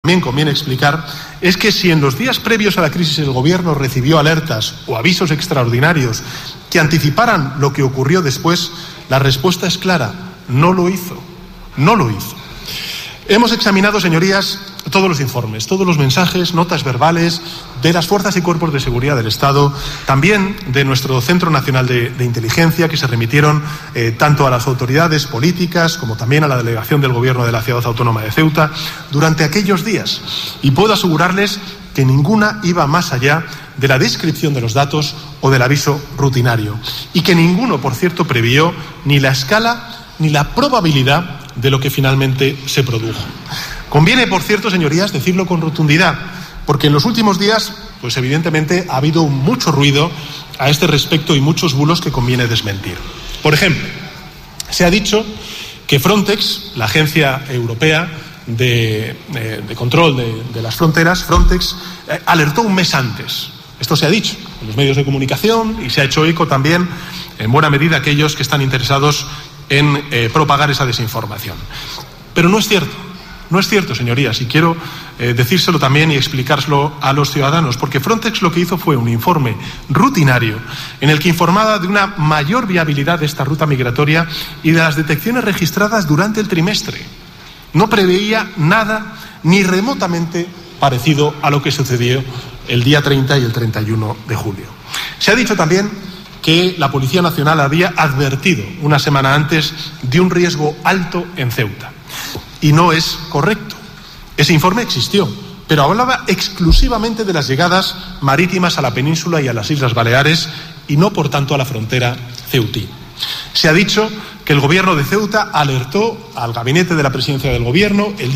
también conviene explicar es que si en los días previos a la crisis el Gobierno recibió alertas o avisos extraordinarios que anticiparan lo que ocurrió después, la respuesta es clara: no lo hizo. No lo hizo. Hemos examinado, señorías, todos los informes, todos los mensajes, notas verbales de las fuerzas y cuerpos de seguridad del Estado, también de nuestro Centro Nacional de Inteligencia, que se remitieron tanto a las autoridades políticas como también a la delegación del Gobierno de la Ciudad Autónoma de Ceuta durante aquellos días. Y puedo asegurarles que ninguna iba más allá de la descripción de los datos o del aviso rutinario. Y que ninguno, por cierto, previó ni la escala ni la probabilidad de lo que finalmente se produjo. Conviene, por cierto, señorías, decirlo con rotundidad, porque en los últimos días, pues evidentemente ha habido mucho ruido a este respecto y muchos bulos que conviene desmentir. Por ejemplo, se ha dicho que Frontex, la agencia europea de control de las fronteras, Frontex, alertó un mes antes. Esto se ha dicho en los medios de comunicación y se ha hecho eco también, en buena medida, aquellos que están interesados en propagar esa desinformación. Pero no es cierto, señorías, y quiero decírselo también y explicárselo a los ciudadanos, porque Frontex lo que hizo fue un informe rutinario en el que informaba de una mayor viabilidad de esta ruta migratoria y de las detecciones registradas durante el trimestre. No preveía nada ni remotamente parecido a lo que sucedió el día 30 y el 31 de julio. Se ha dicho también que la Policía Nacional había advertido una semana antes de un riesgo alto en Ceuta. Y no es correcto. Ese informe existió, pero hablaba exclusivamente de las llegadas marítimas a la península y a las Islas Baleares y no, por tanto, a la frontera ceutí. Se ha dicho que el Gobierno de Ceuta alertó al gabinete de la Presidencia del Gobierno el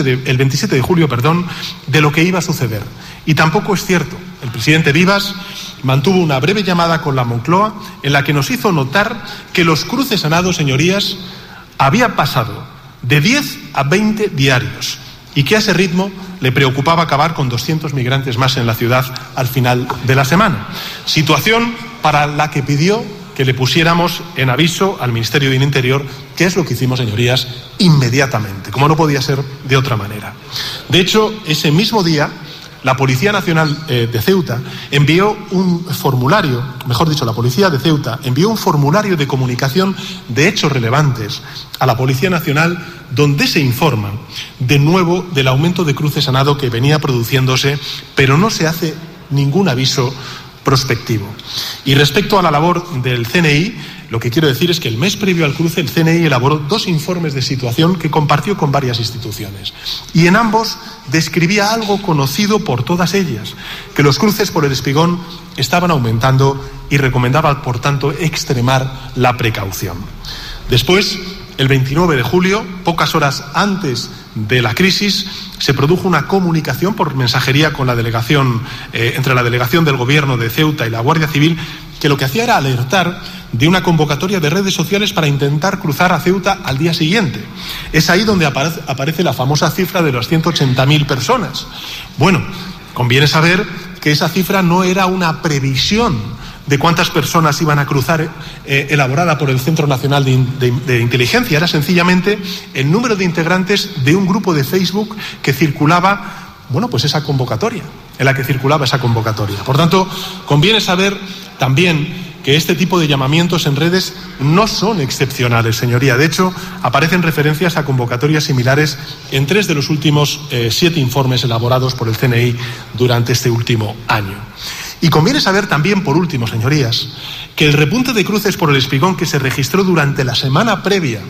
27 de julio, de lo que iba a suceder. Y tampoco es cierto. El presidente Vivas mantuvo una breve llamada con la Moncloa en la que nos hizo notar que los cruces a nado, señorías, había pasado de 10 a 20 diarios y que a ese ritmo le preocupaba acabar con 200 migrantes más en la ciudad al final de la semana. Situación para la que pidió que le pusiéramos en aviso al Ministerio del Interior, que es lo que hicimos, señorías, inmediatamente, como no podía ser de otra manera. De hecho, ese mismo día, la Policía Nacional de Ceuta envió un formulario, mejor dicho, la Policía de Ceuta envió un formulario de comunicación de hechos relevantes a la Policía Nacional donde se informa de nuevo del aumento de cruces a nado que venía produciéndose, pero no se hace ningún aviso prospectivo. Y respecto a la labor del CNI, lo que quiero decir es que el mes previo al cruce el CNI elaboró 2 informes de situación que compartió con varias instituciones. Y en ambos describía algo conocido por todas ellas, que los cruces por el Espigón estaban aumentando y recomendaba, por tanto, extremar la precaución. Después, el 29 de julio, pocas horas antes de la crisis, se produjo una comunicación por mensajería con la delegación, entre la delegación del Gobierno de Ceuta y la Guardia Civil, que lo que hacía era alertar de una convocatoria de redes sociales para intentar cruzar a Ceuta al día siguiente. Es ahí donde aparece la famosa cifra de las 180.000 personas. Bueno, conviene saber que esa cifra no era una previsión de cuántas personas iban a cruzar elaborada por el Centro Nacional de Inteligencia. Era sencillamente el número de integrantes de un grupo de Facebook que circulaba, esa convocatoria, en la que circulaba esa convocatoria. Por tanto, conviene saber también que este tipo de llamamientos en redes no son excepcionales, señoría. De hecho, aparecen referencias a convocatorias similares en 3 de los últimos 7 informes elaborados por el CNI durante este último año. Y conviene saber también, por último, señorías, que el repunte de cruces por el Espigón que se registró durante la semana previa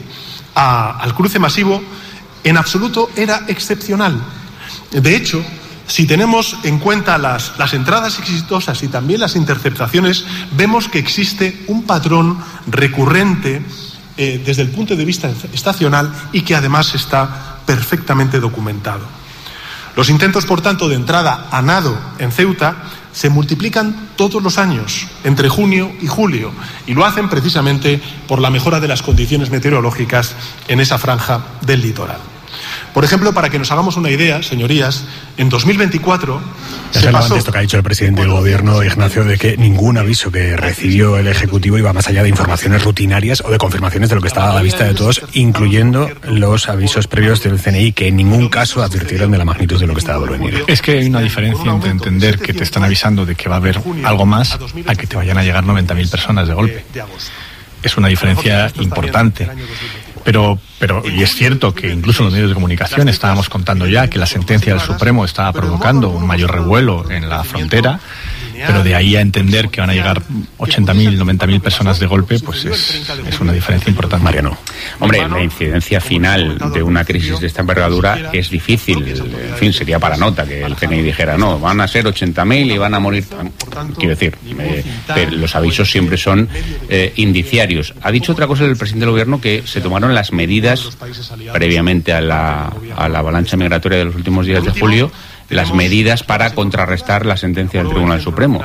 al cruce masivo, en absoluto era excepcional. De hecho, si tenemos en cuenta las entradas exitosas y también las interceptaciones, vemos que existe un patrón recurrente desde el punto de vista estacional y que además está perfectamente documentado. Los intentos, por tanto, de entrada a nado en Ceuta se multiplican todos los años, entre junio y julio, y lo hacen precisamente por la mejora de las condiciones meteorológicas en esa franja del litoral. Por ejemplo, para que nos hagamos una idea, señorías, en 2024 se pasó... Esto que ha dicho el presidente del Gobierno, Ignacio, de que ningún aviso que recibió el Ejecutivo iba más allá de informaciones rutinarias o de confirmaciones de lo que estaba a la vista de todos, incluyendo los avisos previos del CNI, que en ningún caso advirtieron de la magnitud de lo que estaba por venir. Es que hay una diferencia entre entender que te están avisando de que va a haber algo más a que te vayan a llegar 90.000 personas de golpe. Es una diferencia importante. Pero y es cierto que incluso en los medios de comunicación estábamos contando ya que la sentencia del Supremo estaba provocando un mayor revuelo en la frontera, pero de ahí a entender que van a llegar 80.000, 90.000 personas de golpe, pues es una diferencia importante. Mariano. Hombre, la incidencia final de una crisis de esta envergadura es difícil. En fin, sería para nota que el CNI dijera, no, van a ser 80.000 y van a morir. Quiero decir, pero los avisos siempre son indiciarios. Ha dicho otra cosa el presidente del Gobierno, que se tomaron las medidas previamente a la avalancha migratoria de los últimos días de julio, las medidas para contrarrestar la sentencia del Tribunal Supremo.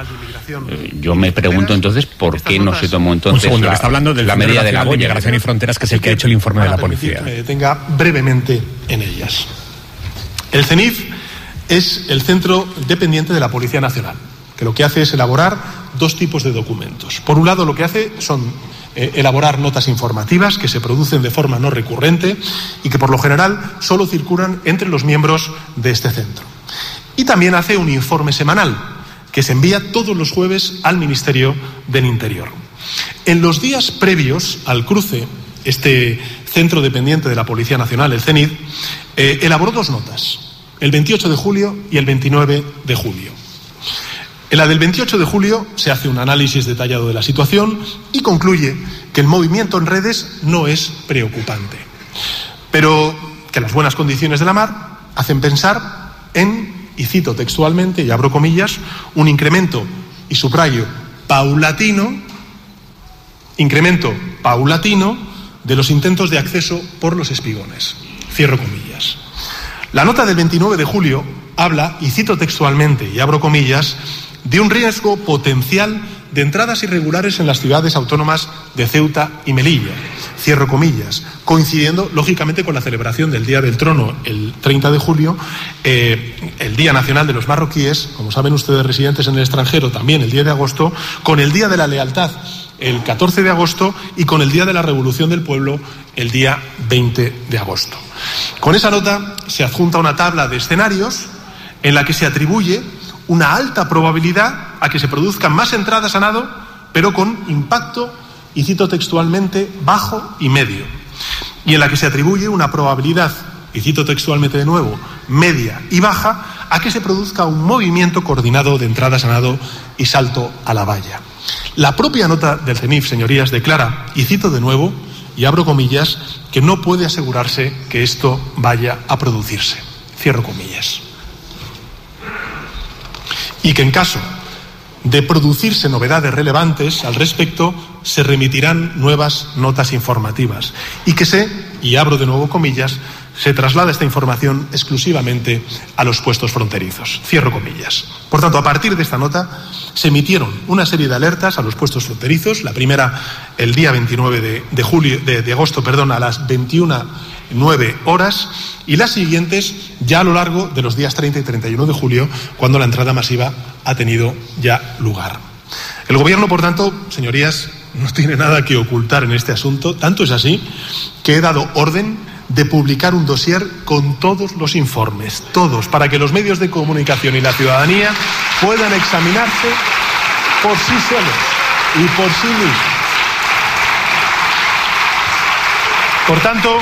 Yo me pregunto entonces por qué no se tomó entonces está hablando de la medida de la Goya. Migración y Fronteras, que es el que ha hecho el informe de la policía. Me detenga brevemente en ellas. El CENIF es el centro dependiente de la Policía Nacional, que lo que hace es elaborar dos tipos de documentos. Por un lado, lo que hace son elaborar notas informativas que se producen de forma no recurrente y que por lo general solo circulan entre los miembros de este centro. Y también hace un informe semanal que se envía todos los jueves al Ministerio del Interior. En los días previos al cruce, este centro dependiente de la Policía Nacional, el CENID, elaboró dos notas, el 28 de julio y el 29 de julio. En la del 28 de julio se hace un análisis detallado de la situación y concluye que el movimiento en redes no es preocupante, pero que las buenas condiciones de la mar hacen pensar en, y cito textualmente, y abro comillas, un incremento, y subrayo, incremento paulatino de los intentos de acceso por los espigones. Cierro comillas. La nota del 29 de julio habla, y cito textualmente, y abro comillas, de un riesgo potencial de entradas irregulares en las ciudades autónomas de Ceuta y Melilla, cierro comillas, coincidiendo lógicamente con la celebración del Día del Trono el 30 de julio, el Día Nacional de los Marroquíes, como saben ustedes residentes en el extranjero, también el 10 de agosto, con el Día de la Lealtad el 14 de agosto y con el Día de la Revolución del Pueblo el día 20 de agosto. Con esa nota se adjunta una tabla de escenarios en la que se atribuye una alta probabilidad a que se produzcan más entradas a nado, pero con impacto, y cito textualmente, bajo y medio, y en la que se atribuye una probabilidad, y cito textualmente de nuevo, media y baja, a que se produzca un movimiento coordinado de entradas a nado y salto a la valla. La propia nota del CENIF, señorías, declara, y cito de nuevo, y abro comillas, que no puede asegurarse que esto vaya a producirse. Cierro comillas. Y que en caso de producirse novedades relevantes al respecto, se remitirán nuevas notas informativas y que y abro de nuevo comillas, se traslada esta información exclusivamente a los puestos fronterizos. Cierro comillas. Por tanto, a partir de esta nota se emitieron una serie de alertas a los puestos fronterizos, la primera el día 29 de agosto, a las 21:09 horas, y las siguientes ya a lo largo de los días 30 y 31 de julio, cuando la entrada masiva ha tenido ya lugar. El Gobierno, por tanto, señorías, no tiene nada que ocultar en este asunto. Tanto es así que he dado orden de publicar un dossier con todos los informes, todos, para que los medios de comunicación y la ciudadanía puedan examinarse por sí solos y por sí mismos. Por tanto,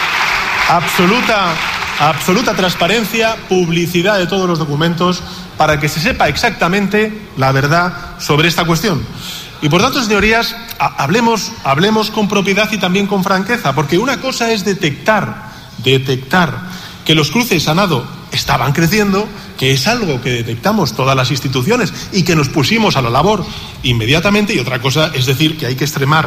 absoluta transparencia, publicidad de todos los documentos para que se sepa exactamente la verdad sobre esta cuestión. Y por tanto, señorías, hablemos con propiedad y también con franqueza, porque una cosa es detectar que los cruces a nado estaban creciendo, que es algo que detectamos todas las instituciones y que nos pusimos a la labor inmediatamente, y otra cosa es decir que hay que extremar,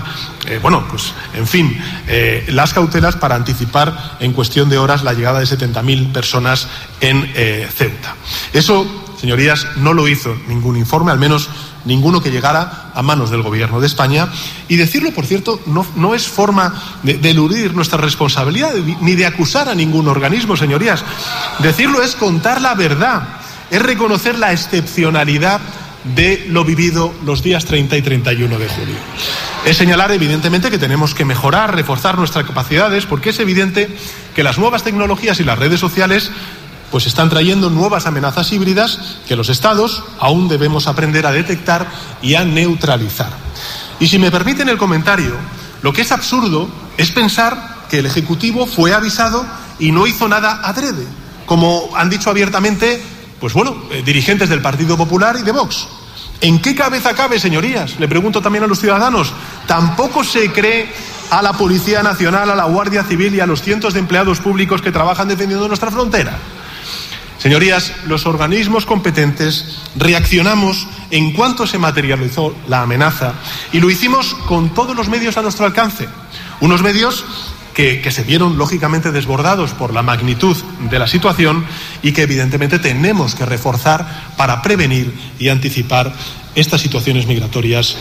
las cautelas para anticipar en cuestión de horas la llegada de 70.000 personas en Ceuta. Eso, señorías, no lo hizo ningún informe, al menos ninguno que llegara a manos del Gobierno de España. Y decirlo, por cierto, no es forma de eludir nuestra responsabilidad ni de acusar a ningún organismo, señorías. Decirlo es contar la verdad, es reconocer la excepcionalidad de lo vivido los días 30 y 31 de julio. Es señalar, evidentemente, que tenemos que mejorar, reforzar nuestras capacidades, porque es evidente que las nuevas tecnologías y las redes sociales pues están trayendo nuevas amenazas híbridas que los Estados aún debemos aprender a detectar y a neutralizar. Y si me permiten el comentario, lo que es absurdo es pensar que el Ejecutivo fue avisado y no hizo nada adrede, como han dicho abiertamente dirigentes del Partido Popular y de Vox. ¿En qué cabeza cabe, señorías? Le pregunto también a los ciudadanos. ¿Tampoco se cree a la Policía Nacional, a la Guardia Civil y a los cientos de empleados públicos que trabajan defendiendo nuestra frontera? Señorías, los organismos competentes reaccionamos en cuanto se materializó la amenaza y lo hicimos con todos los medios a nuestro alcance. Unos medios que se vieron lógicamente desbordados por la magnitud de la situación y que evidentemente tenemos que reforzar para prevenir y anticipar estas situaciones migratorias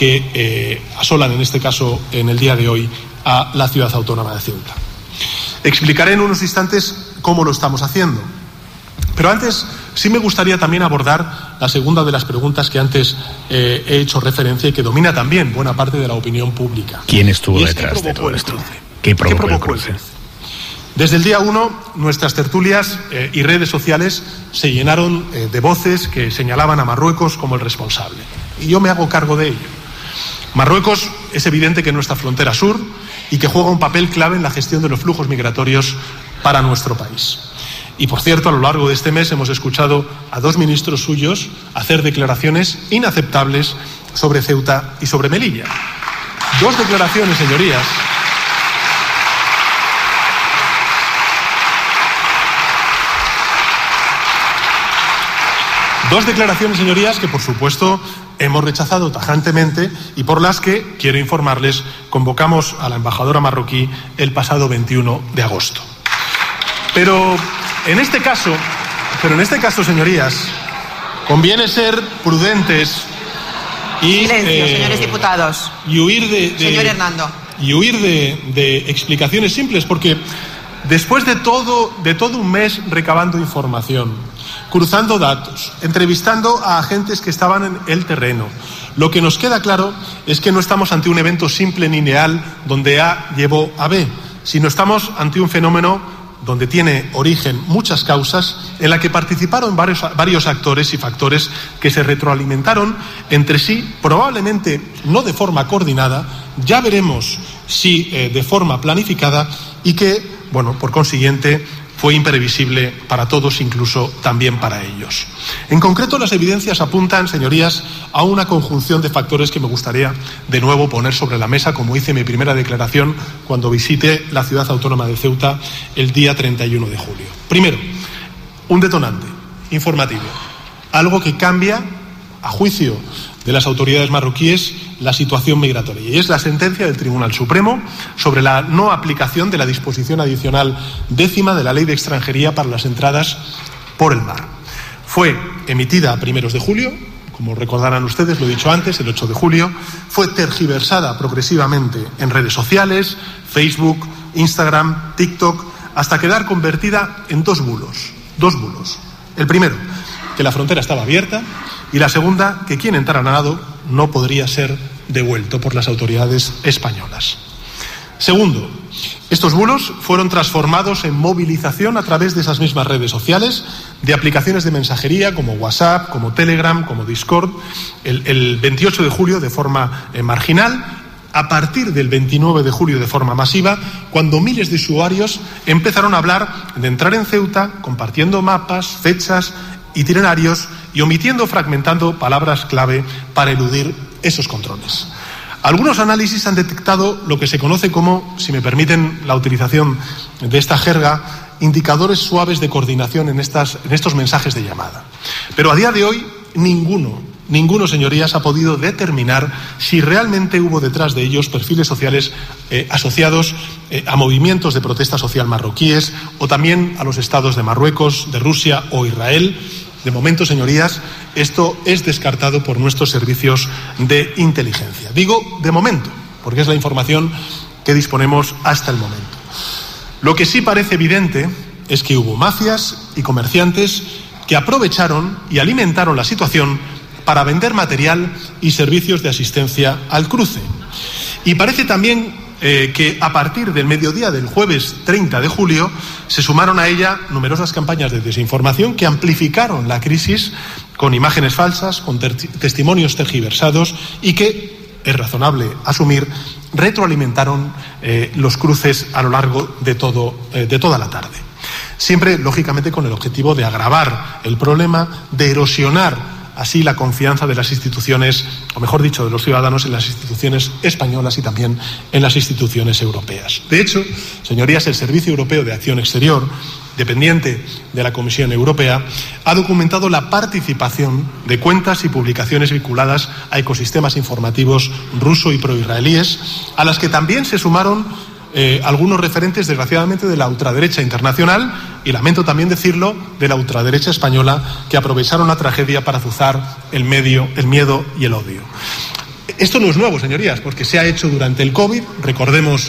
que asolan, en este caso, en el día de hoy, a la ciudad autónoma de Ceuta. Explicaré en unos instantes cómo lo estamos haciendo. Pero antes sí me gustaría también abordar la segunda de las preguntas que antes he hecho referencia y que domina también buena parte de la opinión pública. ¿Quién estuvo detrás de todo esto? ¿Qué provocó el cruce? Desde el día 1, nuestras tertulias y redes sociales se llenaron de voces que señalaban a Marruecos como el responsable. Y yo me hago cargo de ello. Marruecos es evidente que es nuestra frontera sur y que juega un papel clave en la gestión de los flujos migratorios para nuestro país. Y, por cierto, a lo largo de este mes hemos escuchado a 2 ministros suyos hacer declaraciones inaceptables sobre Ceuta y sobre Melilla. 2 declaraciones, señorías. 2 declaraciones, señorías, que por supuesto hemos rechazado tajantemente y por las que, quiero informarles, convocamos a la embajadora marroquí el pasado 21 de agosto. Pero en este caso, señorías, conviene ser prudentes y silencio, señores diputados. Y huir señor Hernando. Y huir de explicaciones simples, porque después de todo un mes recabando información, cruzando datos, entrevistando a agentes que estaban en el terreno, lo que nos queda claro es que no estamos ante un evento simple ni lineal donde A llevó a B, sino estamos ante un fenómeno donde tiene origen muchas causas, en la que participaron varios actores y factores que se retroalimentaron entre sí, probablemente no de forma coordinada, ya veremos si de forma planificada, y que, por consiguiente, fue imprevisible para todos, incluso también para ellos. En concreto, las evidencias apuntan, señorías, a una conjunción de factores que me gustaría de nuevo poner sobre la mesa, como hice en mi primera declaración cuando visité la ciudad autónoma de Ceuta el día 31 de julio. Primero, un detonante informativo, algo que cambia, a juicio de las autoridades marroquíes, la situación migratoria, y es la sentencia del Tribunal Supremo sobre la no aplicación de la disposición adicional 10ª de la Ley de Extranjería para las entradas por el mar. Fue emitida a primeros de julio, como recordarán ustedes, lo he dicho antes, el 8 de julio, fue tergiversada progresivamente en redes sociales, Facebook, Instagram, TikTok, hasta quedar convertida en 2 bulos. 2 bulos. El primero, que la frontera estaba abierta, y la segunda, que quien entrara a nado no podría ser devuelto por las autoridades españolas. Segundo, estos bulos fueron transformados en movilización a través de esas mismas redes sociales, de aplicaciones de mensajería como WhatsApp, como Telegram, como Discord, el 28 de julio de forma marginal, a partir del 29 de julio de forma masiva, cuando miles de usuarios empezaron a hablar de entrar en Ceuta, compartiendo mapas, fechas, itinerarios y omitiendo o fragmentando palabras clave para eludir esos controles. Algunos análisis han detectado lo que se conoce como, si me permiten la utilización de esta jerga, indicadores suaves de coordinación en estos mensajes de llamada. Pero a día de hoy, ninguno, señorías, ha podido determinar si realmente hubo detrás de ellos perfiles sociales asociados a movimientos de protesta social marroquíes o también a los estados de Marruecos, de Rusia o Israel, De momento, señorías, esto es descartado por nuestros servicios de inteligencia. Digo de momento, porque es la información que disponemos hasta el momento. Lo que sí parece evidente es que hubo mafias y comerciantes que aprovecharon y alimentaron la situación para vender material y servicios de asistencia al cruce. Y parece también que a partir del mediodía del jueves 30 de julio se sumaron a ella numerosas campañas de desinformación que amplificaron la crisis con imágenes falsas, con testimonios tergiversados y que, es razonable asumir, retroalimentaron los cruces a lo largo de toda la tarde. Siempre, lógicamente, con el objetivo de agravar el problema, de erosionar así la confianza de las instituciones, o mejor dicho, de los ciudadanos en las instituciones españolas y también en las instituciones europeas. De hecho, señorías, el Servicio Europeo de Acción Exterior, dependiente de la Comisión Europea, ha documentado la participación de cuentas y publicaciones vinculadas a ecosistemas informativos ruso y proisraelíes, a las que también se sumaron algunos referentes, desgraciadamente, de la ultraderecha internacional y, lamento también decirlo, de la ultraderecha española, que aprovecharon la tragedia para azuzar el miedo y el odio. Esto no es nuevo, señorías, porque se ha hecho durante el COVID. Recordemos,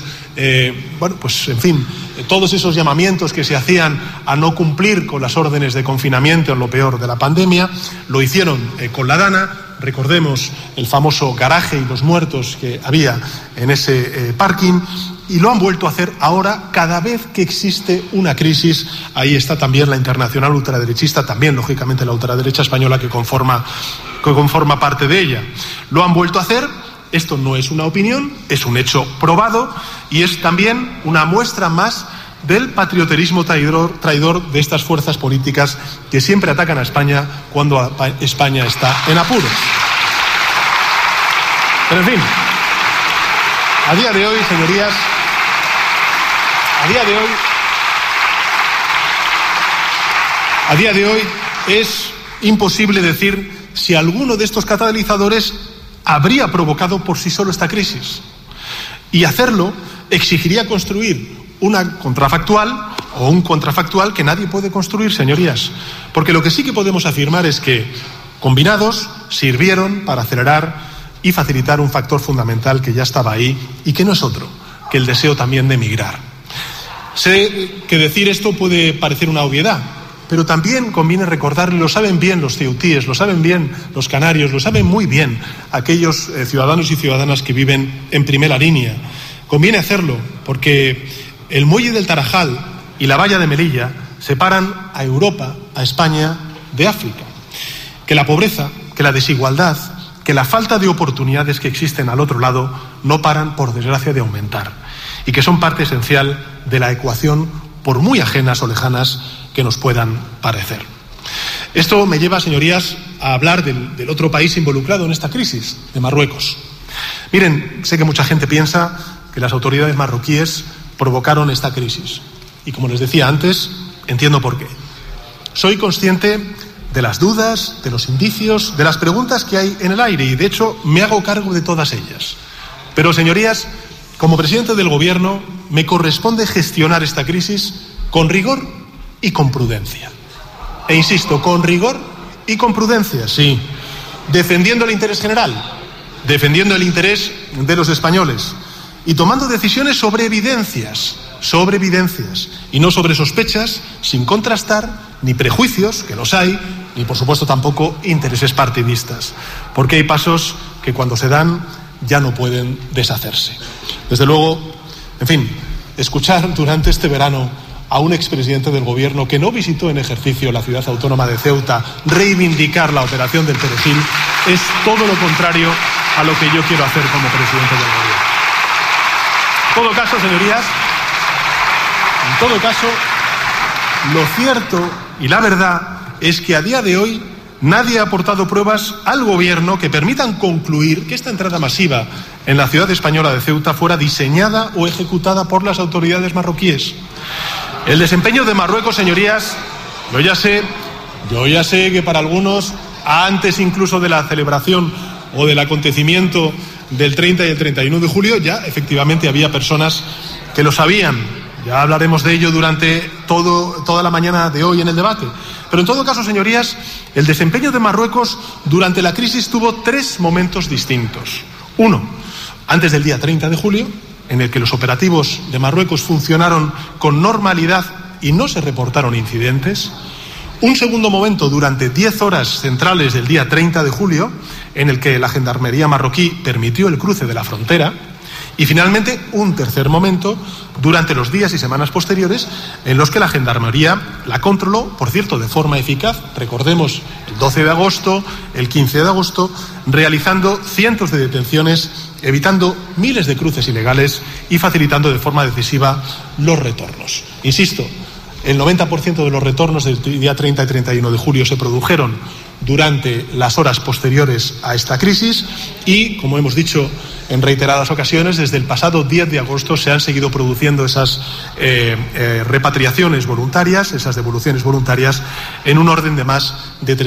todos esos llamamientos que se hacían a no cumplir con las órdenes de confinamiento en lo peor de la pandemia. Lo hicieron con la Dana. Recordemos el famoso garaje y los muertos que había en ese parking. Y lo han vuelto a hacer ahora cada vez que existe una crisis. Ahí está también la internacional ultraderechista, también, lógicamente, la ultraderecha española que conforma parte de ella. Lo han vuelto a hacer. Esto no es una opinión, es un hecho probado y es también una muestra más del patrioterismo traidor de estas fuerzas políticas que siempre atacan a España cuando España está en apuros. Pero, en fin, a día de hoy, señorías, a día de hoy es imposible decir si alguno de estos catalizadores habría provocado por sí solo esta crisis. Y hacerlo exigiría construir una contrafactual o un contrafactual que nadie puede construir, señorías. Porque lo que sí que podemos afirmar es que, combinados, sirvieron para acelerar y facilitar un factor fundamental que ya estaba ahí y que no es otro que el deseo también de emigrar. Sé que decir esto puede parecer una obviedad, pero también conviene recordar, lo saben bien los ceutíes, lo saben bien los canarios, lo saben muy bien aquellos ciudadanos y ciudadanas que viven en primera línea. Conviene hacerlo porque el muelle del Tarajal y la valla de Melilla separan a Europa, a España, de África. Que la pobreza, que la desigualdad, que la falta de oportunidades que existen al otro lado no paran, por desgracia, de aumentar y que son parte esencial de la ecuación, por muy ajenas o lejanas que nos puedan parecer. Esto me lleva, señorías, a hablar del otro país involucrado en esta crisis, de Marruecos. Miren, sé que mucha gente piensa que las autoridades marroquíes provocaron esta crisis y, como les decía antes, entiendo por qué. Soy consciente de las dudas, de los indicios, de las preguntas que hay en el aire y, de hecho, me hago cargo de todas ellas. Pero, señorías, como presidente del Gobierno, me corresponde gestionar esta crisis con rigor y con prudencia. E insisto, con rigor y con prudencia, sí. Defendiendo el interés general, defendiendo el interés de los españoles y tomando decisiones sobre evidencias, y no sobre sospechas, sin contrastar ni prejuicios, que los hay, ni por supuesto tampoco intereses partidistas. Porque hay pasos que cuando se dan ya no pueden deshacerse. Desde luego, en fin, escuchar durante este verano a un expresidente del Gobierno que no visitó en ejercicio la ciudad autónoma de Ceuta reivindicar la operación del Perejil es todo lo contrario a lo que yo quiero hacer como presidente del Gobierno. En todo caso, señorías, lo cierto y la verdad es que a día de hoy nadie ha aportado pruebas al Gobierno que permitan concluir que esta entrada masiva en la ciudad española de Ceuta fuera diseñada o ejecutada por las autoridades marroquíes. El desempeño de Marruecos, señorías, yo ya sé que para algunos, antes incluso de la celebración o del acontecimiento del 30 y el 31 de julio, ya efectivamente había personas que lo sabían Ya hablaremos de ello durante toda la mañana de hoy en el debate. Pero en todo caso, señorías, el desempeño de Marruecos durante la crisis tuvo 3 momentos distintos. Uno, antes del día 30 de julio, en el que los operativos de Marruecos funcionaron con normalidad y no se reportaron incidentes. Un segundo momento durante 10 horas centrales del día 30 de julio, en el que la gendarmería marroquí permitió el cruce de la frontera. Y finalmente, un tercer momento durante los días y semanas posteriores, en los que la gendarmería la controló, por cierto, de forma eficaz. Recordemos el 12 de agosto, el 15 de agosto, realizando cientos de detenciones, evitando miles de cruces ilegales y facilitando de forma decisiva los retornos. Insisto, el 90% de los retornos del día 30 y 31 de julio se produjeron durante las horas posteriores a esta crisis y, como hemos dicho en reiteradas ocasiones, desde el pasado 10 de agosto se han seguido produciendo esas repatriaciones voluntarias, esas devoluciones voluntarias, en un orden de más de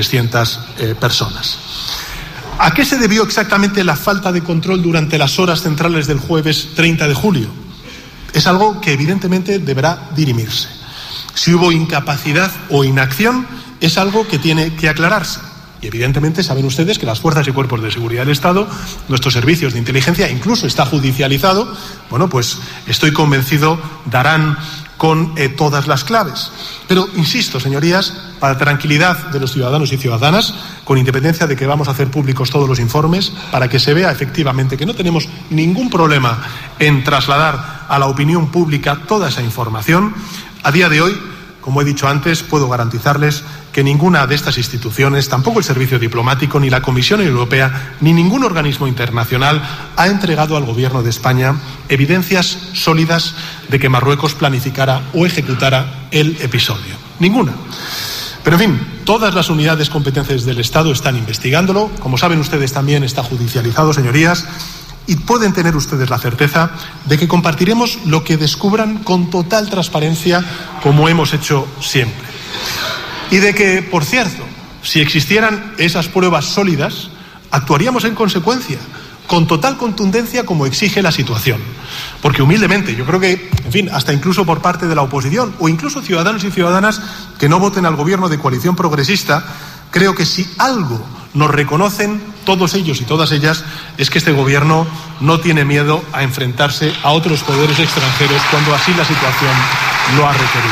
3.300 personas. ¿A qué se debió exactamente la falta de control durante las horas centrales del jueves 30 de julio? Es algo que evidentemente deberá dirimirse. Si hubo incapacidad o inacción, es algo que tiene que aclararse. Y evidentemente saben ustedes que las fuerzas y cuerpos de seguridad del Estado, nuestros servicios de inteligencia, incluso está judicializado, bueno, pues estoy convencido darán con todas las claves. Pero, insisto, señorías, para tranquilidad de los ciudadanos y ciudadanas, con independencia de que vamos a hacer públicos todos los informes, para que se vea efectivamente que no tenemos ningún problema en trasladar a la opinión pública toda esa información, a día de hoy, como he dicho antes, puedo garantizarles que ninguna de estas instituciones, tampoco el Servicio Diplomático, ni la Comisión Europea, ni ningún organismo internacional ha entregado al Gobierno de España evidencias sólidas de que Marruecos planificara o ejecutara el episodio. Ninguna. Pero, en fin, todas las unidades competentes del Estado están investigándolo. Como saben ustedes, también está judicializado, señorías. Y pueden tener ustedes la certeza de que compartiremos lo que descubran con total transparencia, como hemos hecho siempre. Y de que, por cierto, si existieran esas pruebas sólidas, actuaríamos en consecuencia, con total contundencia, como exige la situación. Porque humildemente, yo creo que, en fin, hasta incluso por parte de la oposición, o incluso ciudadanos y ciudadanas que no voten al gobierno de coalición progresista, creo que si algo nos reconocen todos ellos y todas ellas es que este gobierno no tiene miedo a enfrentarse a otros poderes extranjeros cuando así la situación lo ha requerido.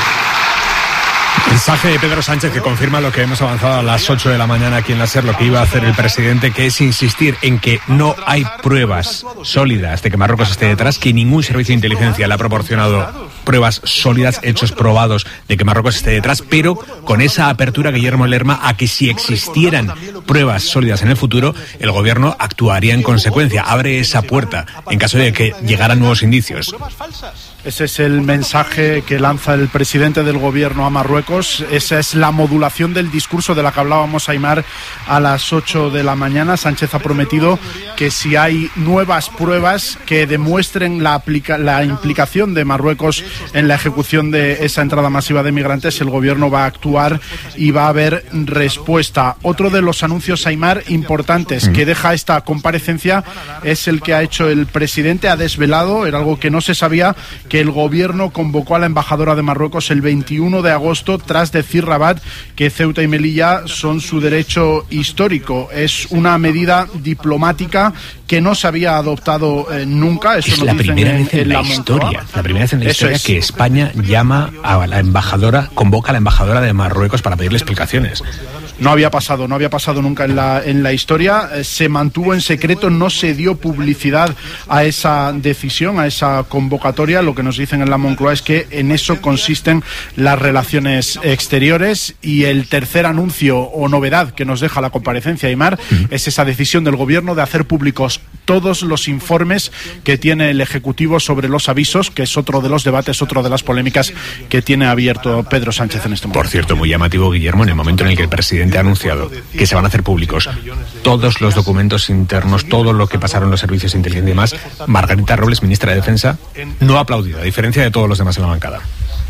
Mensaje de Pedro Sánchez que confirma lo que hemos avanzado a las 8 de la mañana aquí en la SER, lo que iba a hacer el presidente, que es insistir en que no hay pruebas sólidas de que Marruecos esté detrás, que ningún servicio de inteligencia le ha proporcionado pruebas sólidas, hechos probados de que Marruecos esté detrás, pero con esa apertura, Guillermo Lerma, a que si existieran pruebas sólidas en el futuro, el gobierno actuaría en consecuencia. Abre esa puerta en caso de que llegaran nuevos indicios. Ese es el mensaje que lanza el presidente del gobierno a Marruecos. Esa es la modulación del discurso de la que hablábamos, Aimar, a las 8 de la mañana. Sánchez ha prometido que si hay nuevas pruebas que demuestren la implicación de Marruecos en la ejecución de esa entrada masiva de migrantes, el gobierno va a actuar y va a haber respuesta. Otro de los anuncios, Aimar, importantes que deja esta comparecencia es el que ha hecho el presidente. Ha desvelado, era algo que no se sabía, que el gobierno convocó a la embajadora de Marruecos el 21 de agosto tras decir Rabat que Ceuta y Melilla son su derecho histórico. Es una medida diplomática que no se había adoptado nunca. Eso es la primera vez en la historia. La primera vez en la historia que España llama a la embajadora, convoca a la embajadora de Marruecos para pedirle explicaciones. No había pasado nunca en la historia. Se mantuvo en secreto, no se dio publicidad a esa decisión, a esa convocatoria. Lo que nos dicen en la Moncloa es que en eso consisten las relaciones exteriores. Y el tercer anuncio o novedad que nos deja la comparecencia, Aimar, es esa decisión del gobierno de hacer públicos todos los informes que tiene el Ejecutivo sobre los avisos, que es otro de los debates, otro de las polémicas que tiene abierto Pedro Sánchez en este momento. Por cierto, muy llamativo, Guillermo, en el momento en el que el presidente ha anunciado que se van a hacer públicos todos los documentos internos, todo lo que pasaron los servicios de inteligencia y demás, Margarita Robles, ministra de Defensa, no ha aplaudido, a diferencia de todos los demás en la bancada.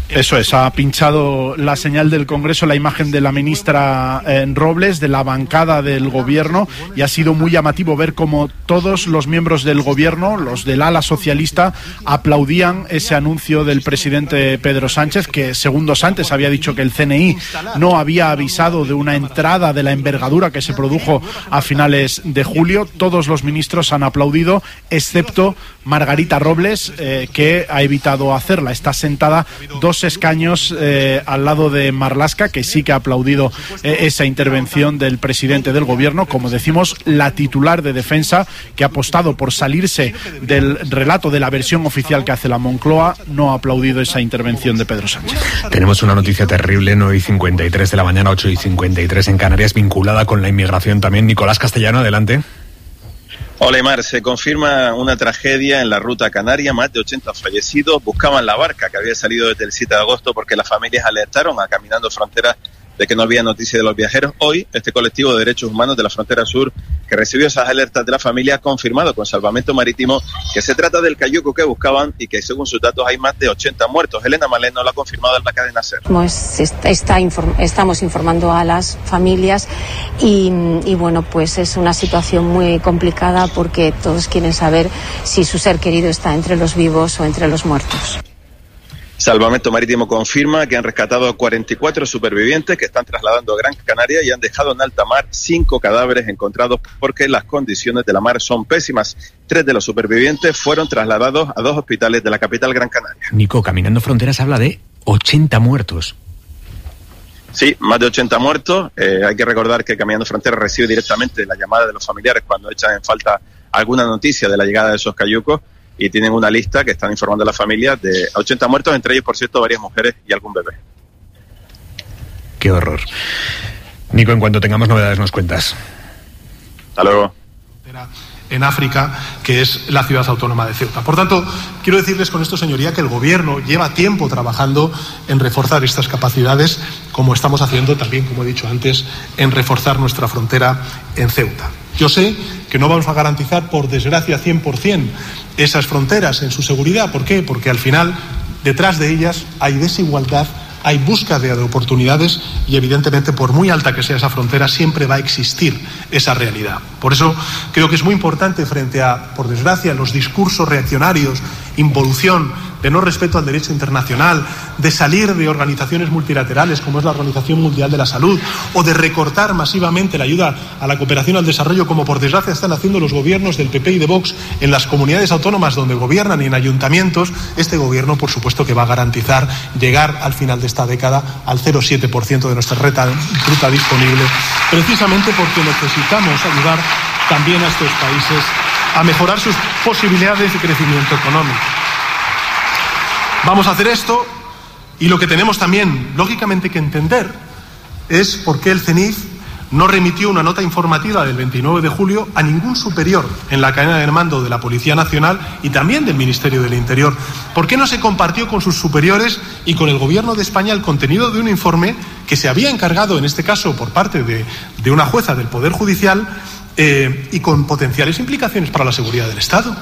Eso es, ha pinchado la señal del Congreso la imagen de la ministra Robles, de la bancada del Gobierno, y ha sido muy llamativo ver cómo todos los miembros del Gobierno, los del ala socialista, aplaudían ese anuncio del presidente Pedro Sánchez, que segundos antes había dicho que el CNI no había avisado de una entrada de la envergadura que se produjo a finales de julio. Todos los ministros han aplaudido, excepto Margarita Robles, que ha evitado hacerla. Está sentada 2 escaños al lado de Marlaska, que sí que ha aplaudido esa intervención del presidente del Gobierno. Como decimos, la titular de Defensa, que ha apostado por salirse del relato de la versión oficial que hace la Moncloa, no ha aplaudido esa intervención de Pedro Sánchez. Tenemos una noticia terrible, 9:53 de la mañana, 8:53 en Canarias, vinculada con la inmigración también. Nicolás Castellano, adelante. Hola, Mar. Se confirma una tragedia en la ruta canaria, más de 80 fallecidos. Buscaban la barca que había salido desde el 7 de agosto porque las familias alertaron a Caminando Fronteras de que no había noticia de los viajeros. Hoy, este colectivo de derechos humanos de la frontera sur, que recibió esas alertas de la familia, ha confirmado con Salvamento Marítimo que se trata del cayuco que buscaban y que, según sus datos, hay más de 80 muertos. Elena Maleno lo ha confirmado en la cadena SER. Estamos informando a las familias y bueno, pues es una situación muy complicada porque todos quieren saber si su ser querido está entre los vivos o entre los muertos. Salvamento Marítimo confirma que han rescatado a 44 supervivientes que están trasladando a Gran Canaria y han dejado en alta mar 5 cadáveres encontrados porque las condiciones de la mar son pésimas. 3 de los supervivientes fueron trasladados a 2 hospitales de la capital Gran Canaria. Nico, Caminando Fronteras habla de 80 muertos. Sí, más de 80 muertos. Hay que recordar que Caminando Fronteras recibe directamente la llamada de los familiares cuando echan en falta alguna noticia de la llegada de esos cayucos. Y tienen una lista que están informando a las familias de 80 muertos, entre ellos, por cierto, varias mujeres y algún bebé. Qué horror. Nico, en cuanto tengamos novedades nos cuentas. Hasta luego. En África, que es la ciudad autónoma de Ceuta. Por tanto, quiero decirles con esto, señoría, que el Gobierno lleva tiempo trabajando en reforzar estas capacidades, como estamos haciendo también, como he dicho antes, en reforzar nuestra frontera en Ceuta. Yo sé que no vamos a garantizar, por desgracia, 100% esas fronteras en su seguridad. ¿Por qué? Porque al final, detrás de ellas hay desigualdad, hay búsqueda de oportunidades y, evidentemente, por muy alta que sea esa frontera, siempre va a existir esa realidad. Por eso creo que es muy importante, frente a, por desgracia, los discursos reaccionarios, involución, de no respeto al derecho internacional, de salir de organizaciones multilaterales como es la Organización Mundial de la Salud, o de recortar masivamente la ayuda a la cooperación al desarrollo, como por desgracia están haciendo los gobiernos del PP y de Vox en las comunidades autónomas donde gobiernan y en ayuntamientos. Este gobierno, por supuesto, que va a garantizar llegar al final de esta década al 0,7% de nuestra ruta disponible, precisamente porque necesitamos ayudar también a estos países a mejorar sus posibilidades de crecimiento económico. Vamos a hacer esto, y lo que tenemos también, lógicamente, que entender es por qué el CENIF no remitió una nota informativa del 29 de julio a ningún superior en la cadena de mando de la Policía Nacional y también del Ministerio del Interior. ¿Por qué no se compartió con sus superiores y con el Gobierno de España el contenido de un informe que se había encargado, en este caso por parte de una jueza del Poder Judicial, y con potenciales implicaciones para la seguridad del Estado?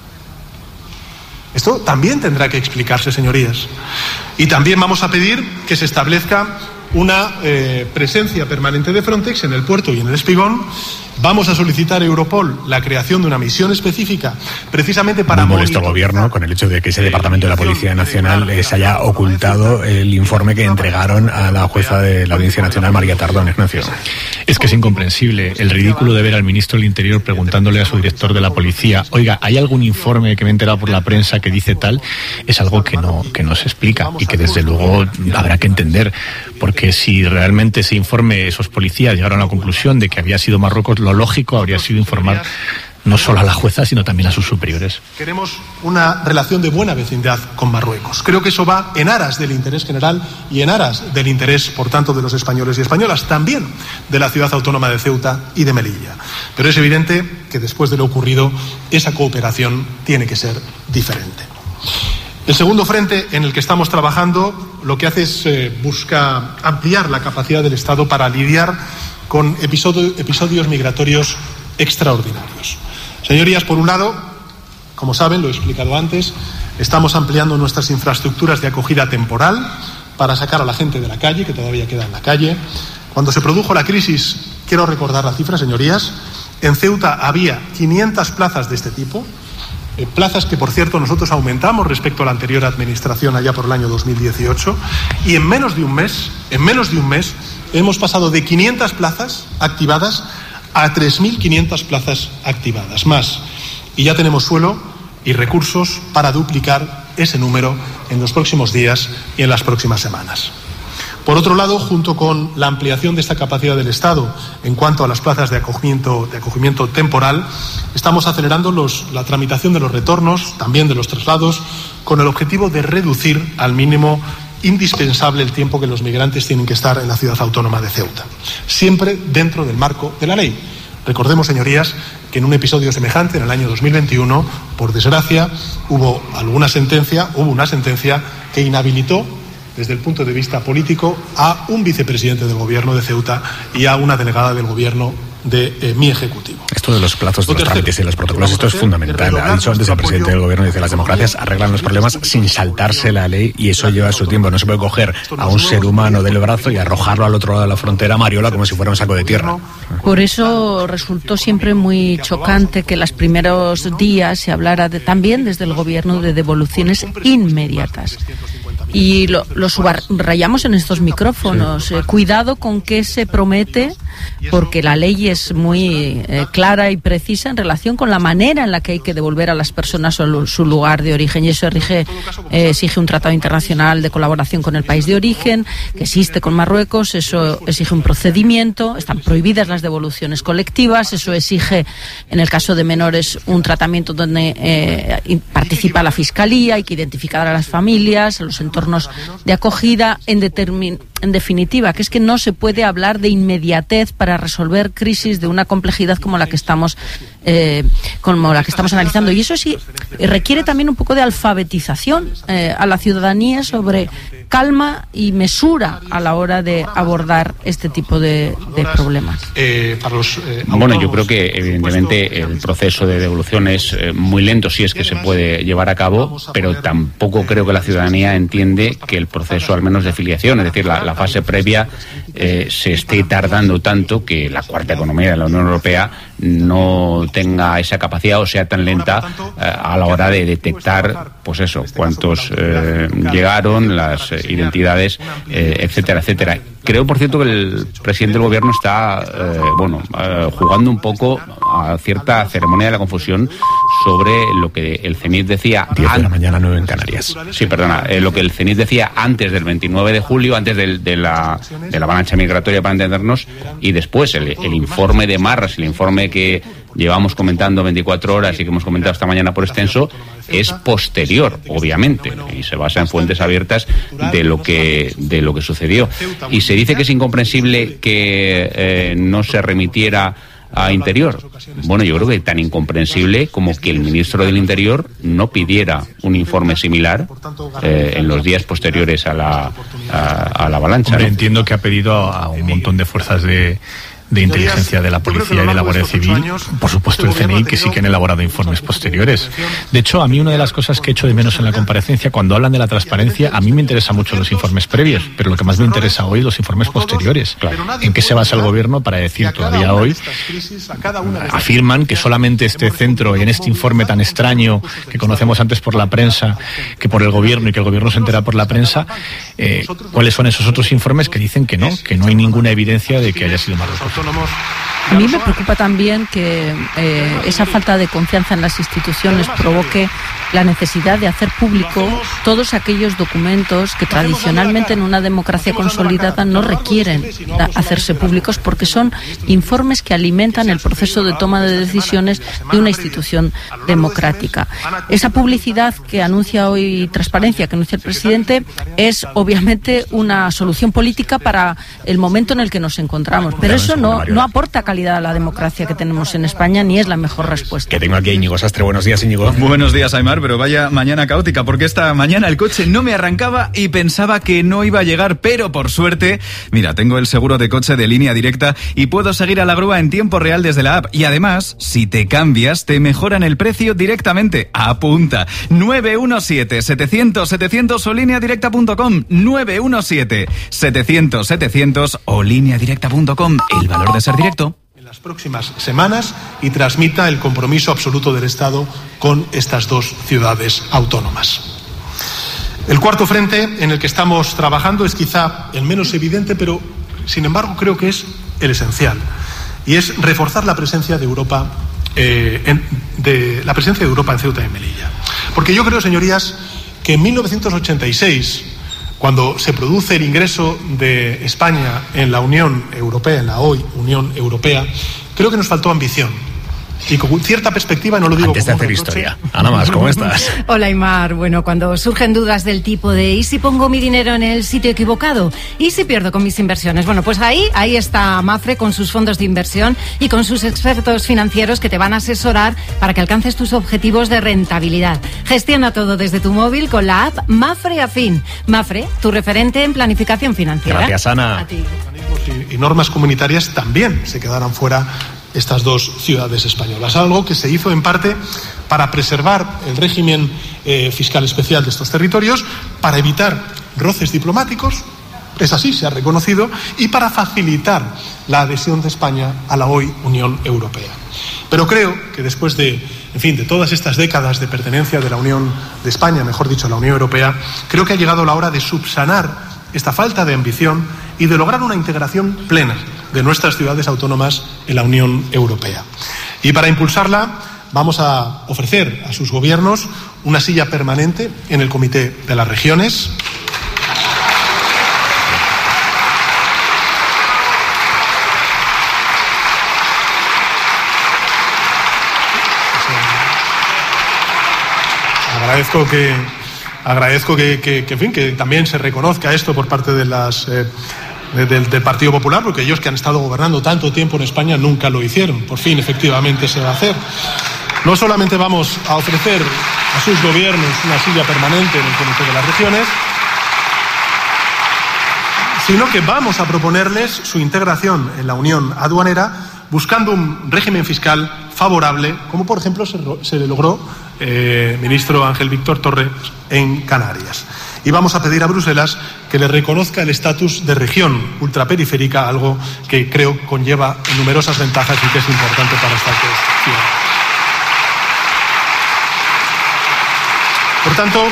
Esto también tendrá que explicarse, señorías. Y también vamos a pedir que se establezca una presencia permanente de Frontex en el puerto y en el Espigón. Vamos a solicitar a Europol la creación de una misión específica precisamente para molesto al Gobierno con el hecho de que ese departamento de la Policía Nacional se haya ocultado el informe que entregaron a la jueza de la Audiencia Nacional, María Tardón. Ignacio. Es que es incomprensible el ridículo de ver al ministro del Interior preguntándole a su director de la policía: oiga, ¿hay algún informe que me he enterado por la prensa que dice tal? Es algo que no se explica y que desde luego habrá que entender, porque si realmente ese informe, esos policías llegaron a la conclusión de que había sido Marruecos, lo lógico habría sido informar no solo a la jueza, sino también a sus superiores. Queremos una relación de buena vecindad con Marruecos. Creo que eso va en aras del interés general y en aras del interés, por tanto, de los españoles y españolas, también de la ciudad autónoma de Ceuta y de Melilla. Pero es evidente que después de lo ocurrido, esa cooperación tiene que ser diferente. El segundo frente en el que estamos trabajando lo que hace es busca ampliar la capacidad del Estado para lidiar con episodios migratorios extraordinarios. Señorías, por un lado, como saben, lo he explicado antes, Estamos ampliando nuestras infraestructuras de acogida temporal para sacar a la gente de la calle, que todavía queda en la calle. Cuando se produjo la crisis, quiero recordar la cifra, señorías, en Ceuta había 500 plazas de este tipo, plazas que, por cierto, nosotros aumentamos respecto a la anterior administración allá por el año 2018, y en menos de un mes, hemos pasado de 500 plazas activadas a 3.500 plazas activadas más. Y ya tenemos suelo y recursos para duplicar ese número en los próximos días y en las próximas semanas. Por otro lado, junto con la ampliación de esta capacidad del Estado en cuanto a las plazas de acogimiento temporal, estamos acelerando la tramitación de los retornos, también de los traslados, con el objetivo de reducir al mínimo indispensable el tiempo que los migrantes tienen que estar en la ciudad autónoma de Ceuta, siempre dentro del marco de la ley. Recordemos, señorías, que en un episodio semejante, en el año 2021, por desgracia, hubo una sentencia que inhabilitó, desde el punto de vista político, a un vicepresidente del gobierno de Ceuta y a una delegada del gobierno de mi ejecutivo. Esto de los plazos de los trámites y los protocolos, esto es fundamental. Ha dicho antes el presidente del gobierno, dice, las democracias arreglan los problemas sin saltarse la ley, y eso lleva su tiempo. No se puede coger a un ser humano del brazo y arrojarlo al otro lado de la frontera, Mariola, como si fuera un saco de tierra. Por eso resultó siempre muy chocante que en los primeros días se hablara también desde el gobierno de devoluciones inmediatas. Y lo subrayamos en estos micrófonos. Cuidado con qué se promete, porque la ley es muy clara y precisa en relación con la manera en la que hay que devolver a las personas a su lugar de origen. Y eso exige un tratado internacional de colaboración con el país de origen, que existe con Marruecos. Eso exige un procedimiento. Están prohibidas las devoluciones colectivas. Eso exige, en el caso de menores, un tratamiento donde participa la Fiscalía. Hay que identificar a las familias, a los entornos de acogida. En definitiva, que es que no se puede hablar de inmediatez para resolver crisis de una complejidad como la que estamos analizando. Y eso sí requiere también un poco de alfabetización a la ciudadanía sobre calma y mesura a la hora de abordar este tipo de problemas. Bueno, yo creo que evidentemente el proceso de devolución es muy lento, si es que se puede llevar a cabo, pero tampoco creo que la ciudadanía entiende que el proceso, al menos de filiación, es decir, la fase previa, se esté tardando tanto que la cuarta economía de la Unión Europea no tenga esa capacidad o sea tan lenta a la hora de detectar, pues eso, cuántos llegaron, las identidades, etcétera, etcétera. Creo, por cierto, que el presidente del gobierno está jugando un poco a cierta ceremonia de la confusión sobre lo que el CENIT decía 10 de la mañana, 9 en Canarias. Sí, perdona, lo que el CENIT decía antes del 29 de julio, antes de la avalancha migratoria, para entendernos, y después el informe de Marras, el informe que llevamos comentando 24 horas y que hemos comentado esta mañana por extenso, es posterior, obviamente, y se basa en fuentes abiertas de lo que sucedió. Y se dice que es incomprensible que no se remitiera a Interior. Bueno, yo creo que tan incomprensible como que el ministro del Interior no pidiera un informe similar en los días posteriores a la avalancha. Hombre, ¿no? Entiendo que ha pedido a un montón de fuerzas de inteligencia de la policía y de la Guardia Civil, por supuesto el CNI, que sí que han elaborado informes posteriores. De hecho, a mí una de las cosas que echo de menos en la comparecencia, cuando hablan de la transparencia, a mí me interesan mucho los informes previos, pero lo que más me interesa hoy, los informes posteriores. ¿En qué se basa el gobierno para decir todavía hoy? Afirman que solamente este centro, y en este informe tan extraño que conocemos antes por la prensa que por el gobierno, y que el gobierno se entera por la prensa, ¿cuáles son esos otros informes que dicen que no hay ninguna evidencia de que haya sido Marruecos? A mí me preocupa también que esa falta de confianza en las instituciones provoque la necesidad de hacer público todos aquellos documentos que tradicionalmente en una democracia consolidada no requieren hacerse públicos, porque son informes que alimentan el proceso de toma de decisiones de una institución democrática. Esa publicidad que anuncia hoy, transparencia que anuncia el presidente, es obviamente una solución política para el momento en el que nos encontramos, pero eso no aporta calidad a la democracia que tenemos en España, ni es la mejor respuesta. Que tengo aquí a Íñigo Sastre. Buenos días, Íñigo. Buenos días, Aimar. pero vaya mañana caótica, porque esta mañana el coche no me arrancaba y pensaba que no iba a llegar, pero por suerte, mira, tengo el seguro de coche de Línea Directa y puedo seguir a la grúa en tiempo real desde la app. Y además, si te cambias, te mejoran el precio directamente. Apunta. 917-700-700 o lineadirecta.com. 917-700-700 o lineadirecta.com. El valor de ser directo. Las próximas semanas y transmita el compromiso absoluto del Estado con estas dos ciudades autónomas. El cuarto frente en el que estamos trabajando es quizá el menos evidente, pero sin embargo creo que es el esencial, y es reforzar la presencia de Europa en Ceuta y Melilla. Porque yo creo, señorías, que en 1986, cuando se produce el ingreso de España en la Unión Europea, en la hoy Unión Europea, creo que nos faltó ambición. Y con cierta perspectiva, no lo digo antes de hacer historia. Ana Mas, ¿cómo estás? Hola, Aimar. Bueno, cuando surgen dudas del tipo de ¿y si pongo mi dinero en el sitio equivocado? ¿Y si pierdo con mis inversiones? Bueno, pues ahí está Mapfre con sus fondos de inversión y con sus expertos financieros que te van a asesorar para que alcances tus objetivos de rentabilidad. Gestiona todo desde tu móvil con la app Mapfre Afin. Mapfre, tu referente en planificación financiera. Gracias, Ana. A ti. Y normas comunitarias también se quedarán fuera estas dos ciudades españolas. Algo que se hizo en parte para preservar el régimen fiscal especial de estos territorios, para evitar roces diplomáticos, es así, se ha reconocido, y para facilitar la adhesión de España a la hoy Unión Europea. Pero creo que después de todas estas décadas de pertenencia de la Unión de España, mejor dicho, a la Unión Europea, creo que ha llegado la hora de subsanar esta falta de ambición y de lograr una integración plena de nuestras ciudades autónomas en la Unión Europea. Y para impulsarla vamos a ofrecer a sus gobiernos una silla permanente en el Comité de las Regiones. Agradezco que también se reconozca esto por parte de del Partido Popular, porque ellos, que han estado gobernando tanto tiempo en España, nunca lo hicieron. Por fin, efectivamente, se va a hacer. No solamente vamos a ofrecer a sus gobiernos una silla permanente en el Comité de las Regiones, sino que vamos a proponerles su integración en la Unión Aduanera, buscando un régimen fiscal favorable, como por ejemplo se le logró, ministro Ángel Víctor Torres, en Canarias. Y vamos a pedir a Bruselas que le reconozca el estatus de región ultraperiférica, algo que creo conlleva numerosas ventajas y que es importante para estas dos ciudades. Por tanto,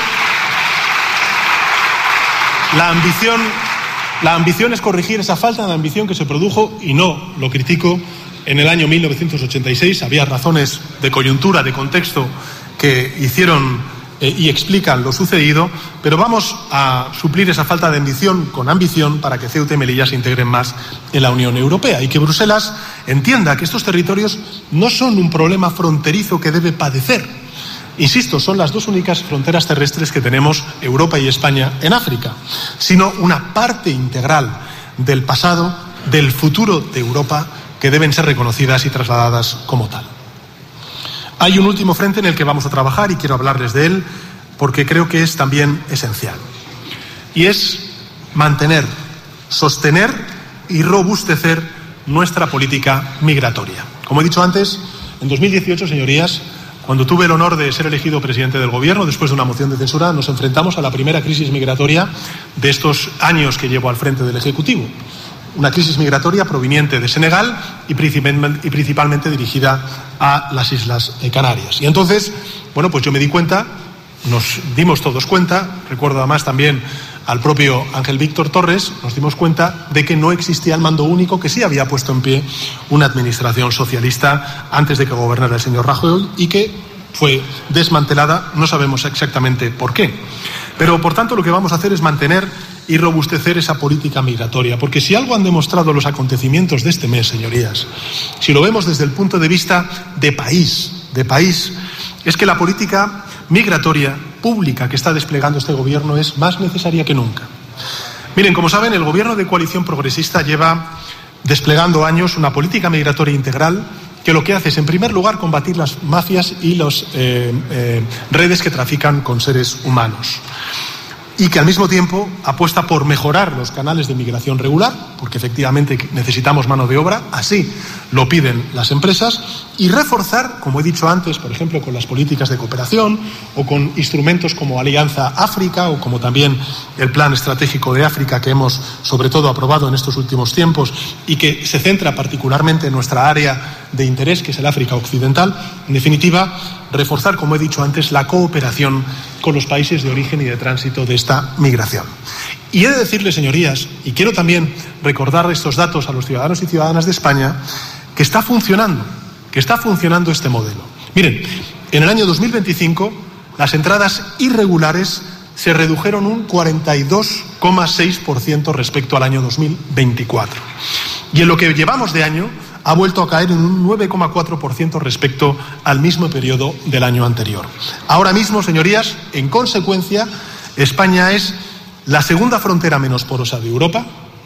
la ambición es corregir esa falta de ambición que se produjo, y no lo critico, en el año 1986. Había razones de coyuntura, de contexto, que hicieron y explican lo sucedido, pero vamos a suplir esa falta de ambición con ambición para que Ceuta y Melilla se integren más en la Unión Europea, y que Bruselas entienda que estos territorios no son un problema fronterizo que debe padecer. Insisto, son las dos únicas fronteras terrestres que tenemos Europa y España en África, sino una parte integral del pasado, del futuro de Europa, que deben ser reconocidas y trasladadas como tal. Hay un último frente en el que vamos a trabajar y quiero hablarles de él porque creo que es también esencial. Y es mantener, sostener y robustecer nuestra política migratoria. Como he dicho antes, en 2018, señorías, cuando tuve el honor de ser elegido presidente del Gobierno, después de una moción de censura, nos enfrentamos a la primera crisis migratoria de estos años que llevo al frente del Ejecutivo. Una crisis migratoria proveniente de Senegal y principalmente dirigida a las Islas Canarias. Y entonces, bueno, pues yo me di cuenta, nos dimos todos cuenta, recuerdo además también al propio Ángel Víctor Torres, nos dimos cuenta de que no existía el mando único que sí había puesto en pie una administración socialista antes de que gobernara el señor Rajoy, y que fue desmantelada, no sabemos exactamente por qué. Pero, por tanto, lo que vamos a hacer es mantener y robustecer esa política migratoria, porque si algo han demostrado los acontecimientos de este mes, señorías, si lo vemos desde el punto de vista de país, es que la política migratoria pública que está desplegando este Gobierno es más necesaria que nunca. Miren, como saben, el Gobierno de coalición progresista lleva desplegando años una política migratoria integral que lo que hace es, en primer lugar, combatir las mafias y las redes que trafican con seres humanos. Y que al mismo tiempo apuesta por mejorar los canales de migración regular, porque efectivamente necesitamos mano de obra, así lo piden las empresas, y reforzar, como he dicho antes, por ejemplo, con las políticas de cooperación o con instrumentos como Alianza África o como también el Plan Estratégico de África que hemos, sobre todo, aprobado en estos últimos tiempos y que se centra particularmente en nuestra área de interés, que es el África Occidental. En definitiva, reforzar, como he dicho antes, la cooperación con los países de origen y de tránsito de esta migración. Y he de decirles, señorías, y quiero también recordar estos datos a los ciudadanos y ciudadanas de España, que está funcionando este modelo. Miren, en el año 2025 las entradas irregulares se redujeron un 42,6% respecto al año 2024. Y en lo que llevamos de año ha vuelto a caer en un 9,4% respecto al mismo periodo del año anterior. Ahora mismo, señorías, en consecuencia, España es la segunda frontera menos porosa de Europa,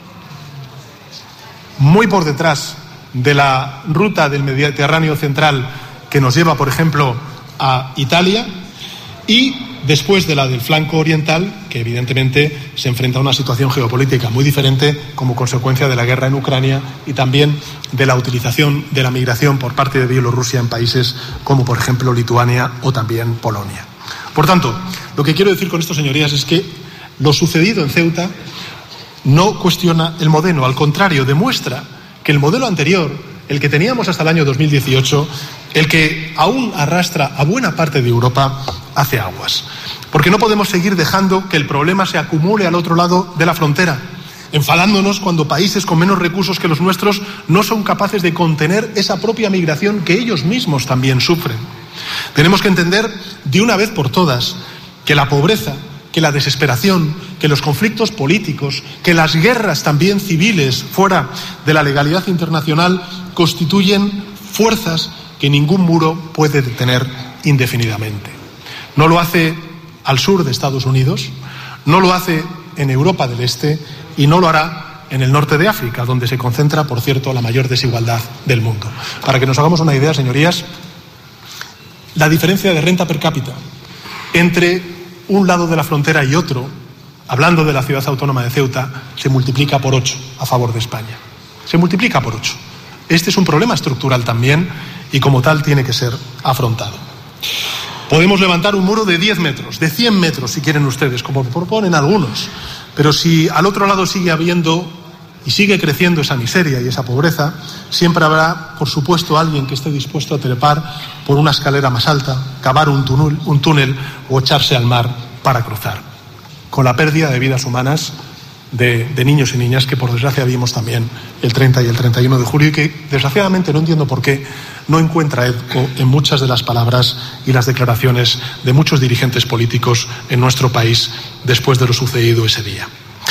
muy por detrás de la ruta del Mediterráneo central que nos lleva, por ejemplo, a Italia, y después de la del flanco oriental, que evidentemente se enfrenta a una situación geopolítica muy diferente como consecuencia de la guerra en Ucrania y también de la utilización de la migración por parte de Bielorrusia en países como, por ejemplo, Lituania o también Polonia. Por tanto, lo que quiero decir con esto, señorías, es que lo sucedido en Ceuta no cuestiona el modelo, al contrario, demuestra que el modelo anterior, el que teníamos hasta el año 2018, el que aún arrastra a buena parte de Europa, hace aguas. Porque no podemos seguir dejando que el problema se acumule al otro lado de la frontera, enfadándonos cuando países con menos recursos que los nuestros no son capaces de contener esa propia migración que ellos mismos también sufren. Tenemos que entender de una vez por todas que la pobreza, que la desesperación, que los conflictos políticos, que las guerras también civiles fuera de la legalidad internacional constituyen fuerzas que ningún muro puede detener indefinidamente. No lo hace al sur de Estados Unidos, no lo hace en Europa del Este y no lo hará en el norte de África, donde se concentra, por cierto, la mayor desigualdad del mundo. Para que nos hagamos una idea, señorías, la diferencia de renta per cápita entre un lado de la frontera y otro, hablando de la ciudad autónoma de Ceuta, se multiplica por 8 a favor de España. Se multiplica por 8. Este es un problema estructural también y como tal tiene que ser afrontado. Podemos levantar un muro de 10 metros, de 100 metros si quieren ustedes, como proponen algunos, pero si al otro lado sigue habiendo y sigue creciendo esa miseria y esa pobreza, siempre habrá, por supuesto, alguien que esté dispuesto a trepar por una escalera más alta, cavar un túnel o echarse al mar para cruzar, con la pérdida de vidas humanas de niños y niñas que por desgracia vimos también el 30 y el 31 de julio y que desgraciadamente no entiendo por qué no encuentra eco en muchas de las palabras y las declaraciones de muchos dirigentes políticos en nuestro país después de lo sucedido ese día.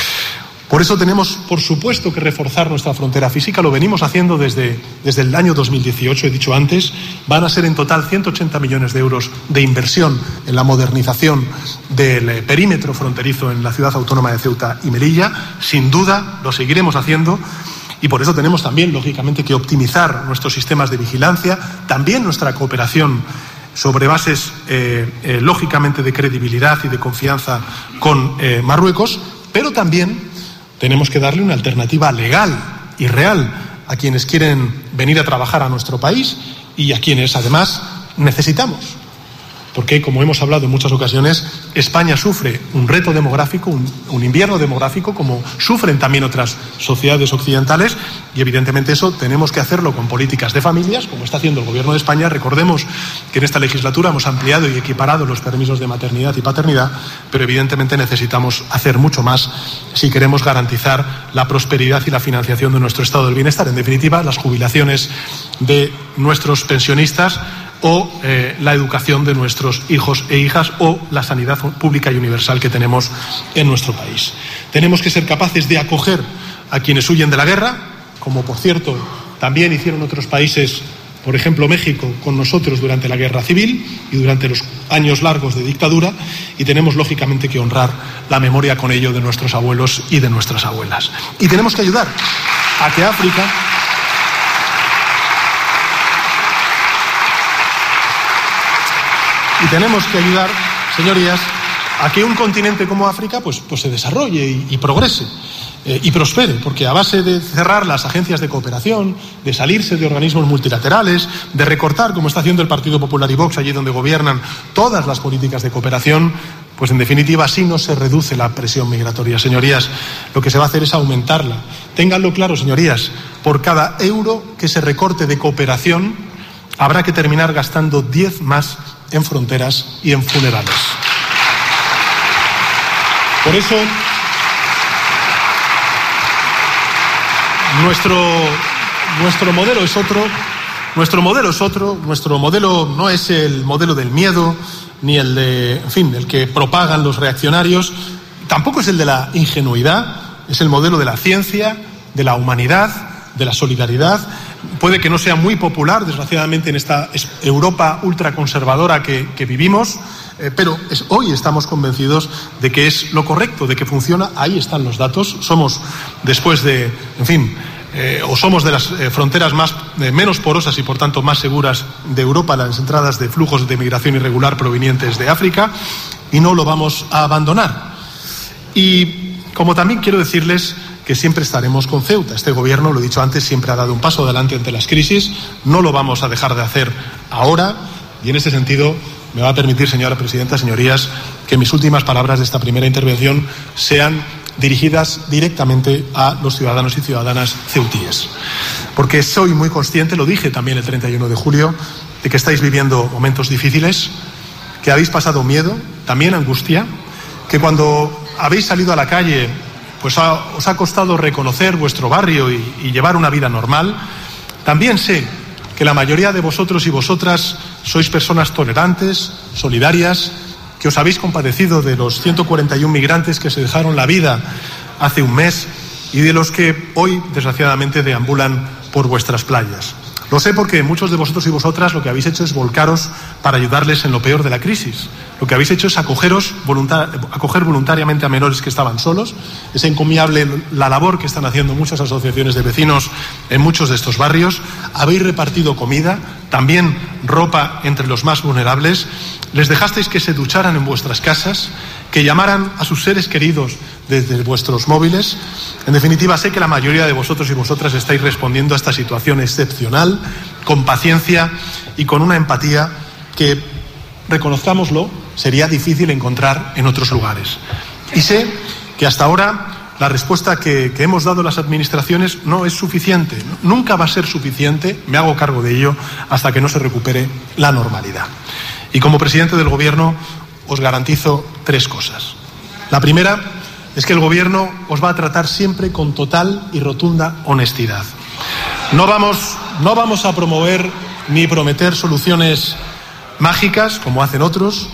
Por eso tenemos, por supuesto, que reforzar nuestra frontera física. Lo venimos haciendo desde el año 2018, he dicho antes. Van a ser en total 180 millones de euros de inversión en la modernización del perímetro fronterizo en la ciudad autónoma de Ceuta y Melilla. Sin duda, lo seguiremos haciendo. Y por eso tenemos también, lógicamente, que optimizar nuestros sistemas de vigilancia, también nuestra cooperación sobre bases, lógicamente, de credibilidad y de confianza con Marruecos, pero también tenemos que darle una alternativa legal y real a quienes quieren venir a trabajar a nuestro país y a quienes, además, necesitamos. Porque, como hemos hablado en muchas ocasiones, España sufre un reto demográfico, un invierno demográfico, como sufren también otras sociedades occidentales, y evidentemente eso tenemos que hacerlo con políticas de familias, como está haciendo el Gobierno de España. Recordemos que en esta legislatura hemos ampliado y equiparado los permisos de maternidad y paternidad, pero evidentemente necesitamos hacer mucho más si queremos garantizar la prosperidad y la financiación de nuestro estado del bienestar. En definitiva, las jubilaciones de nuestros pensionistas o la educación de nuestros hijos e hijas o la sanidad pública y universal que tenemos en nuestro país. Tenemos que ser capaces de acoger a quienes huyen de la guerra, como por cierto también hicieron otros países, por ejemplo México, con nosotros durante la guerra civil y durante los años largos de dictadura, y tenemos lógicamente que honrar la memoria con ello de nuestros abuelos y de nuestras abuelas. Y tenemos que ayudar a que África Y tenemos que ayudar, señorías, a que un continente como África pues se desarrolle y progrese y prospere, porque a base de cerrar las agencias de cooperación, de salirse de organismos multilaterales, de recortar, como está haciendo el Partido Popular y Vox allí donde gobiernan, todas las políticas de cooperación, pues en definitiva así no se reduce la presión migratoria. Señorías, lo que se va a hacer es aumentarla. Ténganlo claro, señorías, por cada euro que se recorte de cooperación habrá que terminar gastando 10 más en fronteras y en funerales. Por eso, nuestro modelo es otro. Nuestro modelo no es el modelo del miedo, ni el el que propagan los reaccionarios. Tampoco es el de la ingenuidad. Es el modelo de la ciencia, de la humanidad, de la solidaridad. Puede que no sea muy popular, desgraciadamente, en esta Europa ultraconservadora que vivimos, pero hoy estamos convencidos de que es lo correcto, de que funciona. Ahí están los datos. Somos, después de, somos de las fronteras menos porosas y, por tanto, más seguras de Europa, las entradas de flujos de migración irregular provenientes de África, y no lo vamos a abandonar. Y como también quiero decirles que siempre estaremos con Ceuta. Este gobierno, lo he dicho antes, siempre ha dado un paso adelante ante las crisis. No lo vamos a dejar de hacer ahora, y en este sentido me va a permitir, señora presidenta, señorías, que mis últimas palabras de esta primera intervención sean dirigidas directamente a los ciudadanos y ciudadanas ceutíes. Porque soy muy consciente, lo dije también el 31 de julio, de que estáis viviendo momentos difíciles, que habéis pasado miedo, también angustia, que cuando habéis salido a la calle pues os ha costado reconocer vuestro barrio y llevar una vida normal. También sé que la mayoría de vosotros y vosotras sois personas tolerantes, solidarias, que os habéis compadecido de los 141 migrantes que se dejaron la vida hace un mes y de los que hoy, desgraciadamente, deambulan por vuestras playas. Lo sé porque muchos de vosotros y vosotras lo que habéis hecho es volcaros para ayudarles en lo peor de la crisis. Lo que habéis hecho es acoger voluntariamente a menores que estaban solos. Es encomiable la labor que están haciendo muchas asociaciones de vecinos en muchos de estos barrios. Habéis repartido comida, también ropa entre los más vulnerables. Les dejasteis que se ducharan en vuestras casas, que llamaran a sus seres queridos desde vuestros móviles. En definitiva, sé que la mayoría de vosotros y vosotras estáis respondiendo a esta situación excepcional, con paciencia y con una empatía que, reconozcámoslo, sería difícil encontrar en otros lugares. Y sé que hasta ahora la respuesta que hemos dado las administraciones no es suficiente, nunca va a ser suficiente, me hago cargo de ello, hasta que no se recupere la normalidad. Y como presidente del Gobierno os garantizo 3 cosas. La primera es que el Gobierno os va a tratar siempre con total y rotunda honestidad. No vamos a promover ni prometer soluciones mágicas como hacen otros.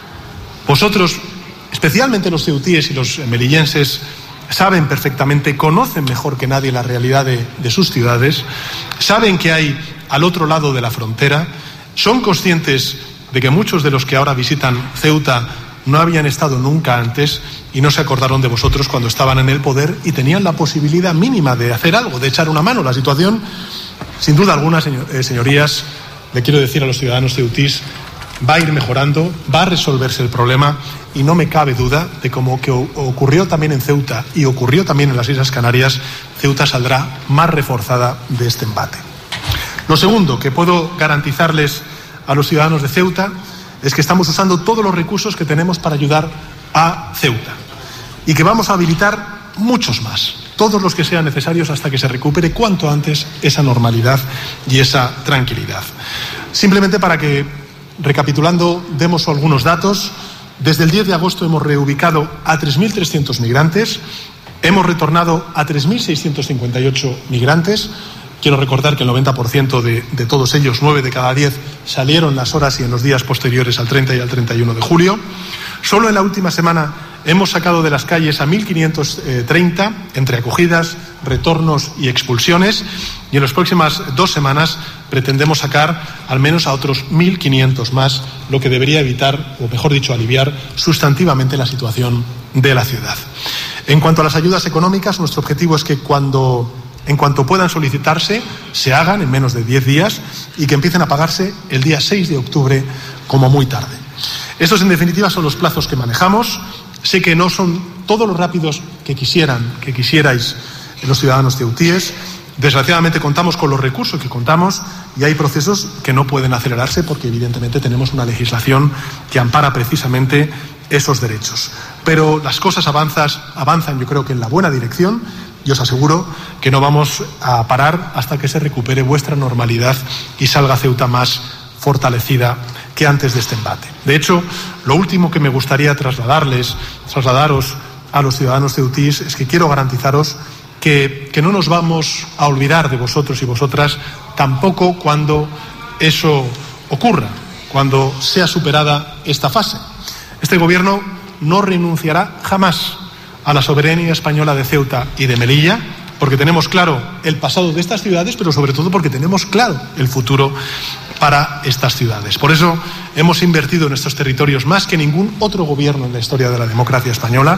Vosotros, especialmente los ceutíes y los melillenses, saben perfectamente, conocen mejor que nadie la realidad de sus ciudades, saben que hay al otro lado de la frontera, son conscientes de que muchos de los que ahora visitan Ceuta no habían estado nunca antes y no se acordaron de vosotros cuando estaban en el poder y tenían la posibilidad mínima de hacer algo, de echar una mano. La situación, sin duda alguna, señorías, le quiero decir a los ciudadanos ceutís, va a ir mejorando, va a resolverse el problema y no me cabe duda de como que ocurrió también en Ceuta y ocurrió también en las Islas Canarias, Ceuta saldrá más reforzada de este embate. Lo segundo que puedo garantizarles a los ciudadanos de Ceuta es que estamos usando todos los recursos que tenemos para ayudar a Ceuta y que vamos a habilitar muchos más, todos los que sean necesarios hasta que se recupere cuanto antes esa normalidad y esa tranquilidad. Simplemente para que, recapitulando, demos algunos datos. Desde el 10 de agosto hemos reubicado a 3.300 migrantes, hemos retornado a 3.658 migrantes. Quiero recordar que el 90% de todos ellos, 9 de cada 10, salieron en las horas y en los días posteriores al 30 y al 31 de julio. Solo en la última semana hemos sacado de las calles a 1.530, entre acogidas, retornos y expulsiones, y en las próximas 2 semanas pretendemos sacar al menos a otros 1.500 más, lo que debería evitar, o mejor dicho, aliviar sustantivamente la situación de la ciudad. En cuanto a las ayudas económicas, nuestro objetivo es que en cuanto puedan solicitarse, se hagan en menos de 10 días y que empiecen a pagarse el día 6 de octubre como muy tarde. Estos, en definitiva, son los plazos que manejamos. Sé que no son todos los rápidos que quisierais los ciudadanos ceutíes. Desgraciadamente contamos con los recursos que contamos y hay procesos que no pueden acelerarse porque evidentemente tenemos una legislación que ampara precisamente esos derechos. Pero las cosas avanzan, yo creo que en la buena dirección, y os aseguro que no vamos a parar hasta que se recupere vuestra normalidad y salga Ceuta más fortalecida que antes de este embate. De hecho, lo último que me gustaría trasladaros a los ciudadanos ceutíes es que quiero garantizaros que no nos vamos a olvidar de vosotros y vosotras tampoco cuando eso ocurra, cuando sea superada esta fase. Este Gobierno no renunciará jamás a la soberanía española de Ceuta y de Melilla, porque tenemos claro el pasado de estas ciudades, pero sobre todo porque tenemos claro el futuro para estas ciudades. Por eso hemos invertido en estos territorios más que ningún otro gobierno en la historia de la democracia española,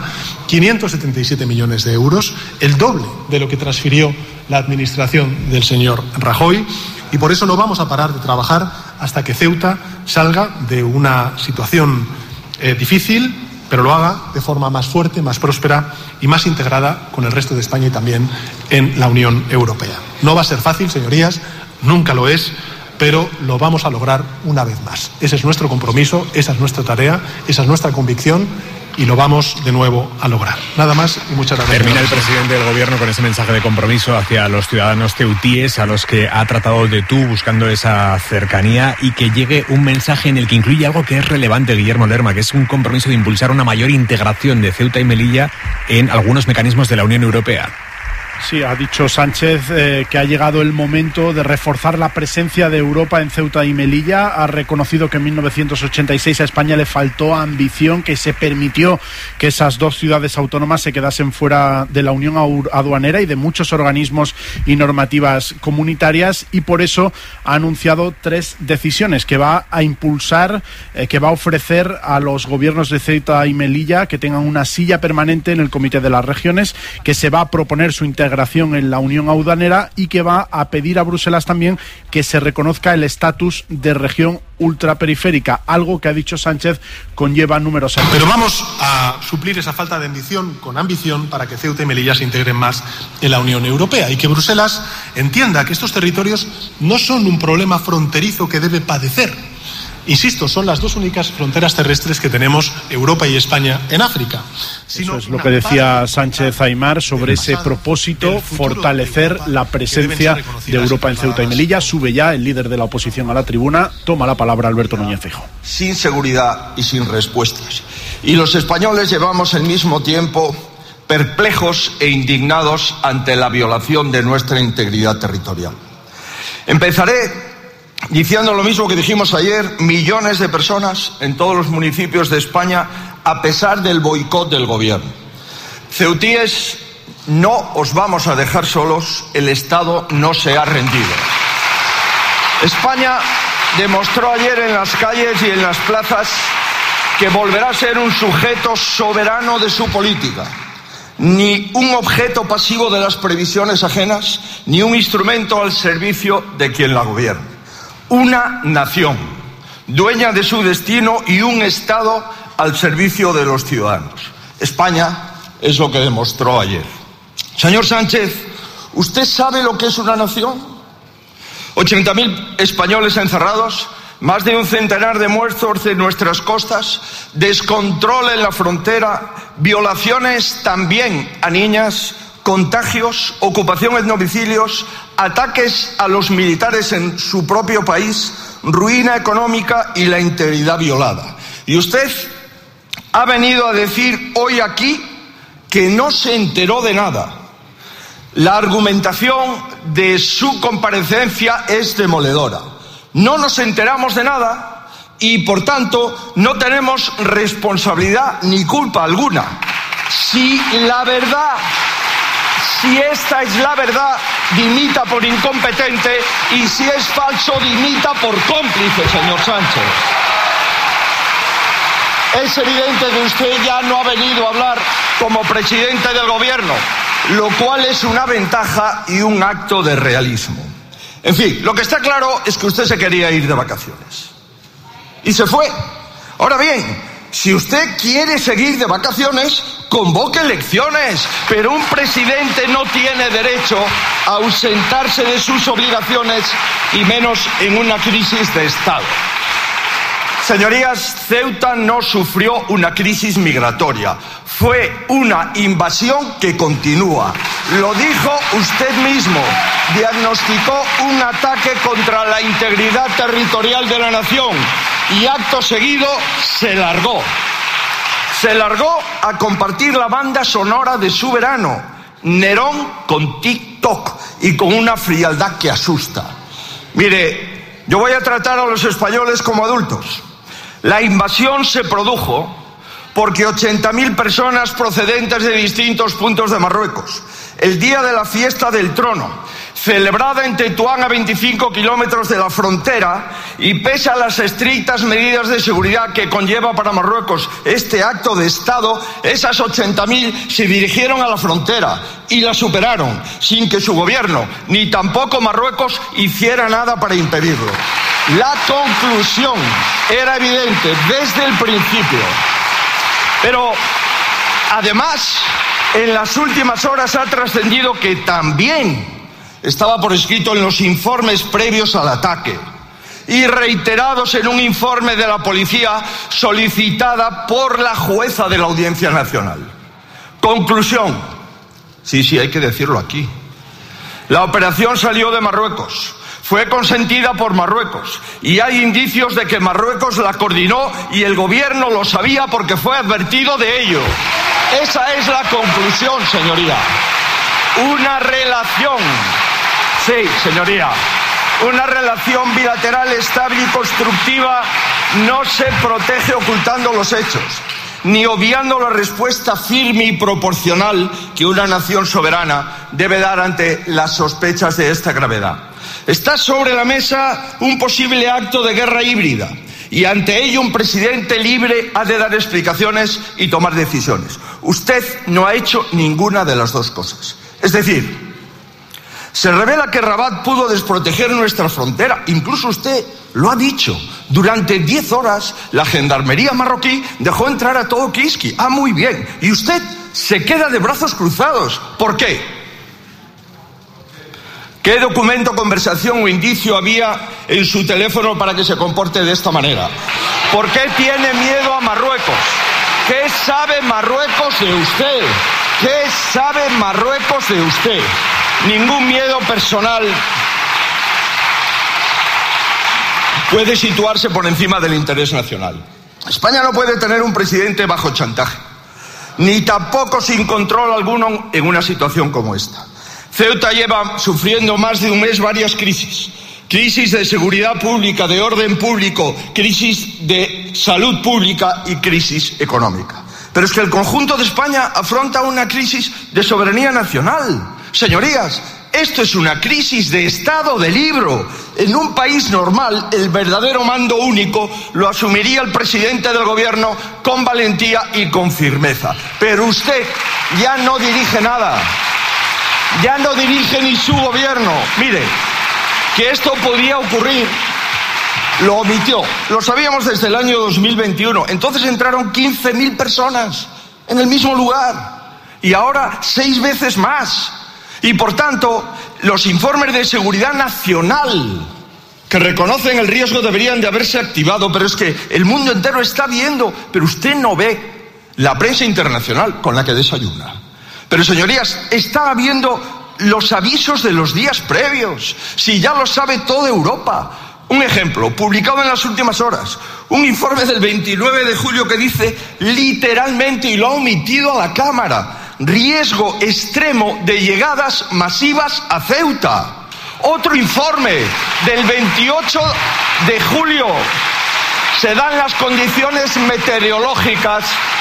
577 millones de euros, el doble de lo que transfirió la administración del señor Rajoy, y por eso no vamos a parar de trabajar hasta que Ceuta salga de una situación difícil, pero lo haga de forma más fuerte, más próspera y más integrada con el resto de España y también en la Unión Europea. No va a ser fácil, señorías, nunca lo es, pero lo vamos a lograr una vez más. Ese es nuestro compromiso, esa es nuestra tarea, esa es nuestra convicción y lo vamos de nuevo a lograr. Nada más y muchas gracias. Termina el presidente del Gobierno con ese mensaje de compromiso hacia los ciudadanos ceutíes a los que ha tratado de tú buscando esa cercanía y que llegue un mensaje en el que incluye algo que es relevante, Guillermo Lerma, que es un compromiso de impulsar una mayor integración de Ceuta y Melilla en algunos mecanismos de la Unión Europea. Sí, ha dicho Sánchez que ha llegado el momento de reforzar la presencia de Europa en Ceuta y Melilla. Ha reconocido que en 1986 a España le faltó ambición, que se permitió que esas dos ciudades autónomas se quedasen fuera de la Unión Aduanera y de muchos organismos y normativas comunitarias, y por eso ha anunciado 3 decisiones que va a impulsar, que va a ofrecer a los gobiernos de Ceuta y Melilla que tengan una silla permanente en el Comité de las Regiones, que se va a proponer su integración en la Unión Aduanera y que va a pedir a Bruselas también que se reconozca el estatus de región ultraperiférica, algo que ha dicho Sánchez conlleva numerosas. Pero vamos a suplir esa falta de ambición con ambición para que Ceuta y Melilla se integren más en la Unión Europea y que Bruselas entienda que estos territorios no son un problema fronterizo que debe padecer. Insisto, son las dos únicas fronteras terrestres que tenemos Europa y España en África. Eso es lo que decía Sánchez Aimar sobre ese propósito, fortalecer la presencia de Europa en Ceuta y Melilla. Sube ya el líder de la oposición a la tribuna. Toma la palabra Alberto Núñez Feijóo. Sin seguridad y sin respuestas. Y los españoles llevamos al mismo tiempo perplejos e indignados ante la violación de nuestra integridad territorial. Empezaré diciendo lo mismo que dijimos ayer: millones de personas en todos los municipios de España, a pesar del boicot del gobierno. Ceutíes, no os vamos a dejar solos, el Estado no se ha rendido. España demostró ayer en las calles y en las plazas que volverá a ser un sujeto soberano de su política, ni un objeto pasivo de las previsiones ajenas, ni un instrumento al servicio de quien la gobierna. Una nación, dueña de su destino, y un Estado al servicio de los ciudadanos. España es lo que demostró ayer. Señor Sánchez, ¿usted sabe lo que es una nación? 80.000 españoles encerrados, más de un centenar de muertos en nuestras costas, descontrol en la frontera, violaciones también a niñas, contagios, ocupación en domicilios, ataques a los militares en su propio país, ruina económica y la integridad violada. Y usted ha venido a decir hoy aquí que no se enteró de nada. La argumentación de su comparecencia es demoledora. No nos enteramos de nada y, por tanto, no tenemos responsabilidad ni culpa alguna. Si esta es la verdad, dimita por incompetente, y si es falso, dimita por cómplice, señor Sánchez. Es evidente que usted ya no ha venido a hablar como presidente del gobierno, lo cual es una ventaja y un acto de realismo. En fin, lo que está claro es que usted se quería ir de vacaciones. Y se fue Ahora bien, si usted quiere seguir de vacaciones, convoque elecciones, pero un presidente no tiene derecho a ausentarse de sus obligaciones y menos en una crisis de Estado. Señorías, Ceuta no sufrió una crisis migratoria, fue una invasión que continúa. Lo dijo usted mismo, diagnosticó un ataque contra la integridad territorial de la nación y acto seguido se largó. Se largó a compartir la banda sonora de su verano, Nerón con TikTok y con una frialdad que asusta. Mire, yo voy a tratar a los españoles como adultos. La invasión se produjo porque 80.000 personas procedentes de distintos puntos de Marruecos, el día de la fiesta del trono, celebrada en Tetuán a 25 kilómetros de la frontera, y pese a las estrictas medidas de seguridad que conlleva para Marruecos este acto de Estado, esas 80.000 se dirigieron a la frontera y la superaron, sin que su gobierno, ni tampoco Marruecos, hiciera nada para impedirlo. La conclusión era evidente desde el principio. Pero, además, en las últimas horas ha trascendido que también estaba por escrito en los informes previos al ataque y reiterados en un informe de la policía solicitada por la jueza de la Audiencia Nacional. Conclusión. Sí, hay que decirlo aquí. La operación salió de Marruecos. Fue consentida por Marruecos y hay indicios de que Marruecos la coordinó y el gobierno lo sabía porque fue advertido de ello. Esa es la conclusión, señoría. Una relación, sí, señoría, una relación bilateral estable y constructiva no se protege ocultando los hechos, ni obviando la respuesta firme y proporcional que una nación soberana debe dar ante las sospechas de esta gravedad. Está sobre la mesa un posible acto de guerra híbrida y ante ello un presidente libre ha de dar explicaciones y tomar decisiones. Usted no ha hecho ninguna de las dos cosas. Es decir, se revela que Rabat pudo desproteger nuestra frontera. Incluso usted lo ha dicho. Durante 10 horas la gendarmería marroquí dejó entrar a todo Kiski. Ah, muy bien. Y usted se queda de brazos cruzados. ¿Por qué? ¿Qué documento, conversación o indicio había en su teléfono para que se comporte de esta manera? ¿Por qué tiene miedo a Marruecos? ¿Qué sabe Marruecos de usted? ¿Qué sabe Marruecos de usted? Ningún miedo personal puede situarse por encima del interés nacional. España no puede tener un presidente bajo chantaje, ni tampoco sin control alguno en una situación como esta. Ceuta lleva sufriendo más de un mes varias crisis. Crisis de seguridad pública, de orden público, crisis de salud pública y crisis económica. Pero es que el conjunto de España afronta una crisis de soberanía nacional. Señorías, esto es una crisis de Estado de libro. En un país normal, el verdadero mando único lo asumiría el presidente del gobierno con valentía y con firmeza. Pero usted ya no dirige nada. Ya no dirige ni su gobierno. Mire, que esto podía ocurrir, lo omitió. Lo sabíamos desde el año 2021. Entonces entraron 15.000 personas en el mismo lugar. Y ahora 6 veces más. Y por tanto, los informes de seguridad nacional que reconocen el riesgo deberían de haberse activado. Pero es que el mundo entero está viendo. Pero usted no ve la prensa internacional con la que desayuna. Pero, señorías, está viendo los avisos de los días previos. Si ya lo sabe toda Europa. Un ejemplo, publicado en las últimas horas, un informe del 29 de julio que dice literalmente, y lo ha omitido a la Cámara, riesgo extremo de llegadas masivas a Ceuta. Otro informe del 28 de julio. Se dan las condiciones meteorológicas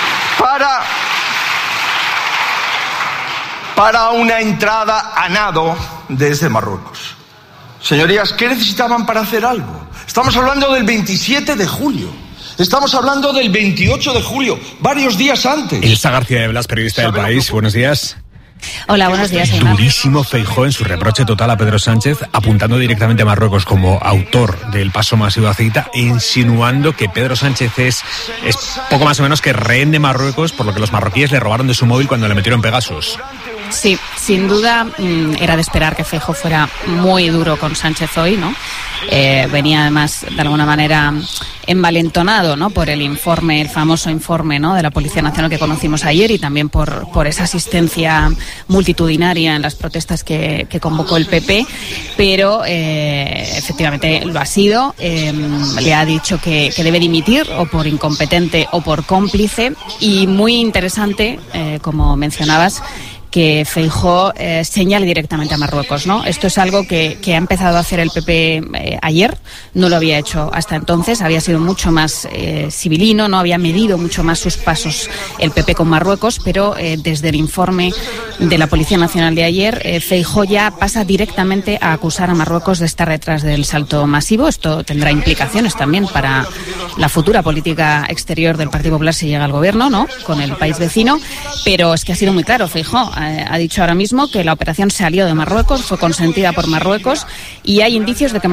para una entrada a nado desde Marruecos. Señorías, ¿qué necesitaban para hacer algo? Estamos hablando del 27 de julio. Estamos hablando del 28 de julio, varios días antes. Elsa García de Blas, periodista del País. Buenos días. Hola, buenos días, Aymar. Durísimo Feijóo en su reproche total a Pedro Sánchez, apuntando directamente a Marruecos como autor del paso masivo a Ceuta, e insinuando que Pedro Sánchez es poco más o menos que rehén de Marruecos, por lo que los marroquíes le robaron de su móvil cuando le metieron Pegasus. Sí, sin duda era de esperar que Feijóo fuera muy duro con Sánchez hoy, ¿no? Venía además de alguna manera envalentonado, ¿no? Por el informe, el famoso informe, ¿no? De la Policía Nacional que conocimos ayer, y también por esa asistencia multitudinaria en las protestas que convocó el PP, pero efectivamente lo ha sido. Le ha dicho que debe dimitir, o por incompetente o por cómplice, y muy interesante, como mencionabas, que Feijóo señale directamente a Marruecos, ¿no? Esto es algo que ha empezado a hacer el PP ayer, no lo había hecho hasta entonces, había sido mucho más civilino, no había medido mucho más sus pasos el PP con Marruecos, pero desde el informe de la Policía Nacional de ayer, Feijóo ya pasa directamente a acusar a Marruecos de estar detrás del salto masivo. Esto tendrá implicaciones también para la futura política exterior del Partido Popular si llega al gobierno, ¿no? Con el país vecino, pero es que ha sido muy claro. Feijóo ha dicho ahora mismo que la operación salió de Marruecos, fue consentida por Marruecos, y hay indicios de que